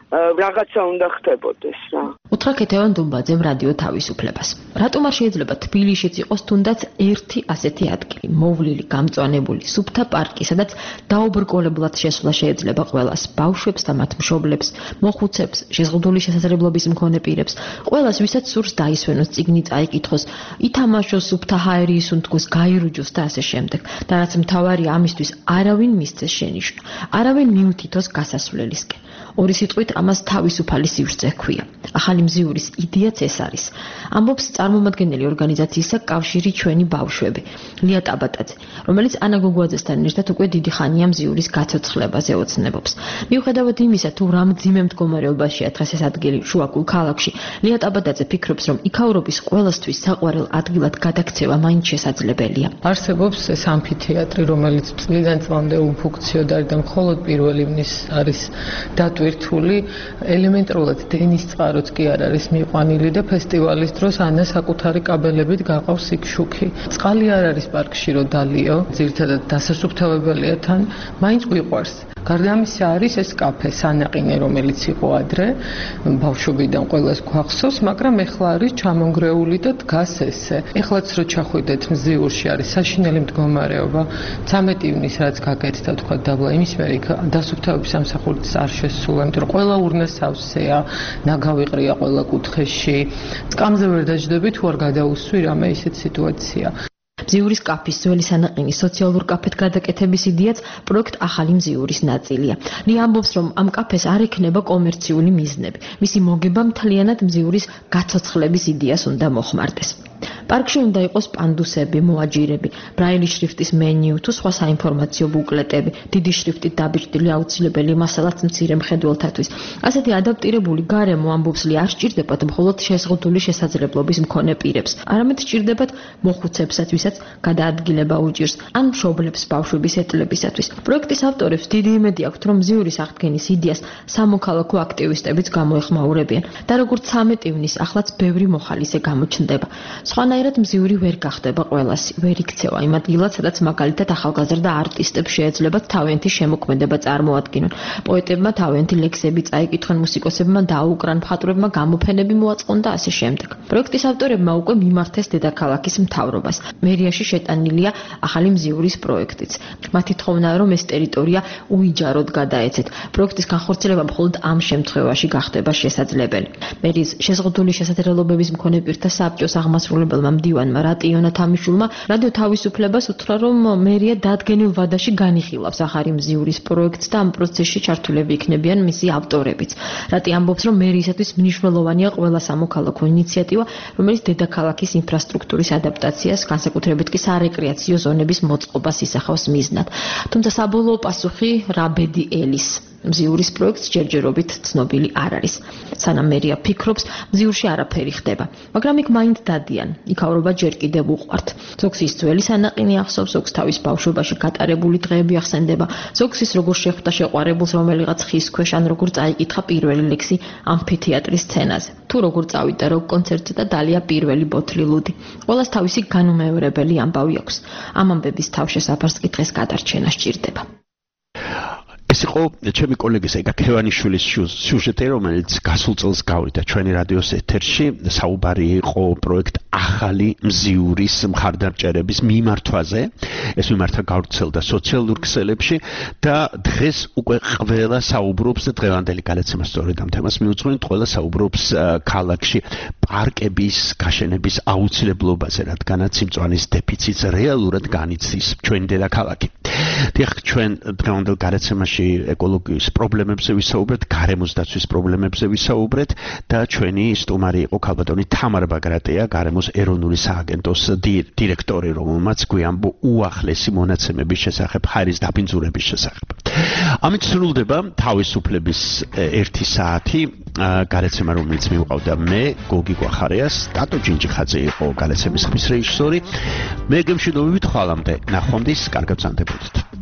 რაღაცა უნდა ხდებოდეს რა. უთხრა ქეთევან დუმბაძემ რადიო თავისუფლებას. რატომ არ შეიძლება თბილისშიც იყოს თუნდაც ერთი ასეთი ადგილი, მოვლილი, გამწვანებული, სუფთა პარკი, სადაც დაუბრკოლებლად შესვლა შეიძლება ყველას, ბავშვებს და მათ მშობლებს, მოხუცებს, შეზღუდული შესაძლებლობის მქონე პირებს, ყველას, ვისაც სურს დაისვენოს, წიგნი წაიკითხოს, ითამაშოს, სუფთა ჰაერი ისუნთქოს, გაირუჯოს და ასე შემდეგ. და რაც მთავარია, ამისთვის არავინ მისცეს შენიშვნა, არავინ მიუთითოს გასასვლელისკენ. ორი სიტყვით ამას თავისუფალი სივრცე ჰქვია. ახალი ახალი მზიურის იდეაც ეს არის. ამბობს წარმომადგენელი ორგანიზაციისა კავშირი ჩვენი ბავშვები, ლია ტაბატაძე, რომელიც ანა გოგუაძესთან ერთად უკვე დიდი ხანია მზიურის გაცოცხლებაზე ოცნებობს. მიუხედავად იმისა, თუ რა მძიმე მდგომარეობაშია დღეს ეს ადგილი შუაგულ ქალაქში, ლია ტაბატაძე ფიქრობს, რომ იქაურობის ყველასთვის საყვარელ ადგილად გადაქცევა მაინც შესაძლებელია. არსებობს ეს ამფითეატრი, რომელიც წლიდან წლამდე უფუნქციონალურია და მხოლოდ პირველი მის არის დატვირთული. ელემენტარულად დენის წყაროც კი არ არის მიყვანილი და ფესტივალის დროს ანა საკუთარი კაბელებით გაყავს იქ შუქი. წყალი არ არის პარკში რო დალიო, ძირითადად დასასუფთავებელია თან, მაინც გვიყვარს. გარდა ამისა არის ეს კაფე სანაყინე, რომელიც იყო ადრე, ბავშვობიდან ყველას გვახსოვს, მაგრამ ეხლა არის ჩამონგრეული და დგას ესე. ეხლაც რო ჩახვიდეთ მზიურში არის საშინელი მდგომარეობა. ცამეტი ივნის რაც გაკეთდა თქვა დაბლა, იმის მერე დასუფთავების სამსახურიც არ შესულა, იმიტომ რომ ყველა ურნა სავსეა, ნაგავიყრია ყველა კუთხეში. სკამზე ვერ დაждები თუ არ გადაუსვი რამე ისეთ სიტუაცია. მზიურის კაფის ძველი სანაყინის სოციალურ კაფედ გადაკეთების იდეაც პროექტ ახალი მზიურის ნაწილია. ლია ამბობს, რომ ამ კაფეს არ ექნება კომერციული მიზნები. მისი მოგება მთლიანად მზიურის გაცოცხლების იდეას უნდა მოხმარდეს. პარკში უნდა იყოს პანდუსები, მოაჯირები, ბრაილის შრიფტის მენიუ თუ სხვა საინფორმაციო ბუკლეტები, დიდი შრიფტით დაბეჭდილი აუცილებელი მასალაც მცირე მხედველთათვის. ასეთი ადაპტირებული გარემო ამბობს ლია არ სჭირდებათ მხოლოდ შეზღუდული შესაძლებლობის მქონე პირებს, არამედ სჭირდებათ მოხუცებსაც, ვისაც გადაადგილება უჭირს, ან მშობლებს ბავშვების ეტლებისათვის. პროექტის ავტორებს დიდი იმედი აქვთ, რომ მზიურის აღდგენის იდეას სამოქალაქო აქტივისტებიც გამოეხმაურებიან და როგორც ცამეტი ივნის ახლაც ბევრი მოხალისე გამოჩნდება. სხვანაირად მზიური ვერ გახდება ყველასი, ვერ იქცევა იმ ადგილად, სადაც მაგალითად ახალგაზრდა არტისტებს შეეძლებათ თავიანთი შემოქმედება წარმოადგინონ. პოეტებმა თავიანთი ლექსები წაიკითხონ, მუსიკოსებმა დაუკრან, მხატვრებმა გამოფენები მოაწყონ და ასე შემდეგ. პროექტის ავტორებმა უკვე მიმართეს დედაქალაქის მთავრობას. მერიაში შეტანილია ახალი მზიურის პროექტიც. მათი თხოვნაა, რომ ეს ტერიტორია უიჯაროდ გადაეცეთ. პროექტის განხორციელება მხოლოდ ამ შემთხვევაში გახდება შესაძლებელი. მერის შეზღუდული შესაძლებლობების მქონე პირთა საბჭოს აღმასრულებელმა მდივანმა რატიონა თამიშულმა რადიო თავისუფლებას უთხრა, რომ მერია დადგენილ ვადაში განიხილავს ახალი მზიურის პროექტს და ამ პროცესში ჩართულები იქნებიან მისი ავტორებიც. რატი ამბობს, რომ მერიისათვის მნიშვნელოვანია ყველა სამოქალაქო ინიციატივა, რომელიც დედაქალაქის ინფრასტრუქტურის ადაპტაციას, განსაკუთრებით კი სარეკრეაციო ზონების მოწყობას ისახავს მიზნად. თუმცა საბოლოო პასუხი რა ბედი ელის მზიურის პროექტს ჯერჯერობით ცნობილი არ არის. სანამ მერია ფიქრობს, მზიურში არაფერი ხდება, მაგრამ იქ მაინც დადიან. იქაურობა ჯერ კიდევ უყვართ. ზოგს ის ძველი სანაყინი ახსოვს, ზოგს თავის ბავშვობაში გატარებული დღეები ახსენდება, ზოგს ის როგორ შეხვდა შეყვარებულს რომელიღაც ხის ქვეშ, ან როგორ წაიკითხა პირველი ლექსი ამფითეატრის სცენაზე, თუ როგორ წავიდა როკ კონცერტზე და დალია პირველი ბოთლი ლუდი. ყველას თავისი განუმეორებელი ამბავი აქვს. ამ ამბების თავშესაფარს კი დღეს გადარჩენა სჭირდება. ეს იყო ჩემი კოლეგის ეგა ქევანიშვილის სიუჟეტი, რომელიც გასულ წელს გავიდა ჩვენი რადიოს ეთერში. საუბარი იყო პროექტ ახალი მზიურის მხარდამჭერების მიმართვაზე. ეს მიმართვა გავრცელდა სოციალურ ქსელებში და დღეს უკვე ყველა საუბრობს და დღევანდელი გადაცემა სწორედ ამ თემას მიუძღვენთ. ყველა საუბრობს ქალაქში პარკების გაშენების აუცილებლობაზე, რადგანაც სიმწვანის დეფიციტს რეალურად განიცდის ჩვენი დედაქალაქი. დიახ, ჩვენ დღევანდელ გადაცემაში ეკოლოგიის პრობლემებზე ვისაუბრეთ, გარემოს დაცვის პრობლემებზე ვისაუბრეთ და ჩვენი სტუმარი იყო ქალბატონი თამარ ბაგრატია, გარემოს ეროვნული სააგენტოს დირექტორი, რომელმაც გვიამბო უახლესი მონაცემების შესახებ, ხარის დაბინძურების შესახებ. ამით სრულდება თავისუფლების ერთი საათი გადაცემა, რომელიც მივყავდა მე, გოგი გვახარიას, ტატო ჯინჯიხაძე იყო გადაცემის ხმის რეჟისორი. მე გემშვიდობებით ხვალამდე, ნახვამდის, კარგად ვსანდებოდეთ.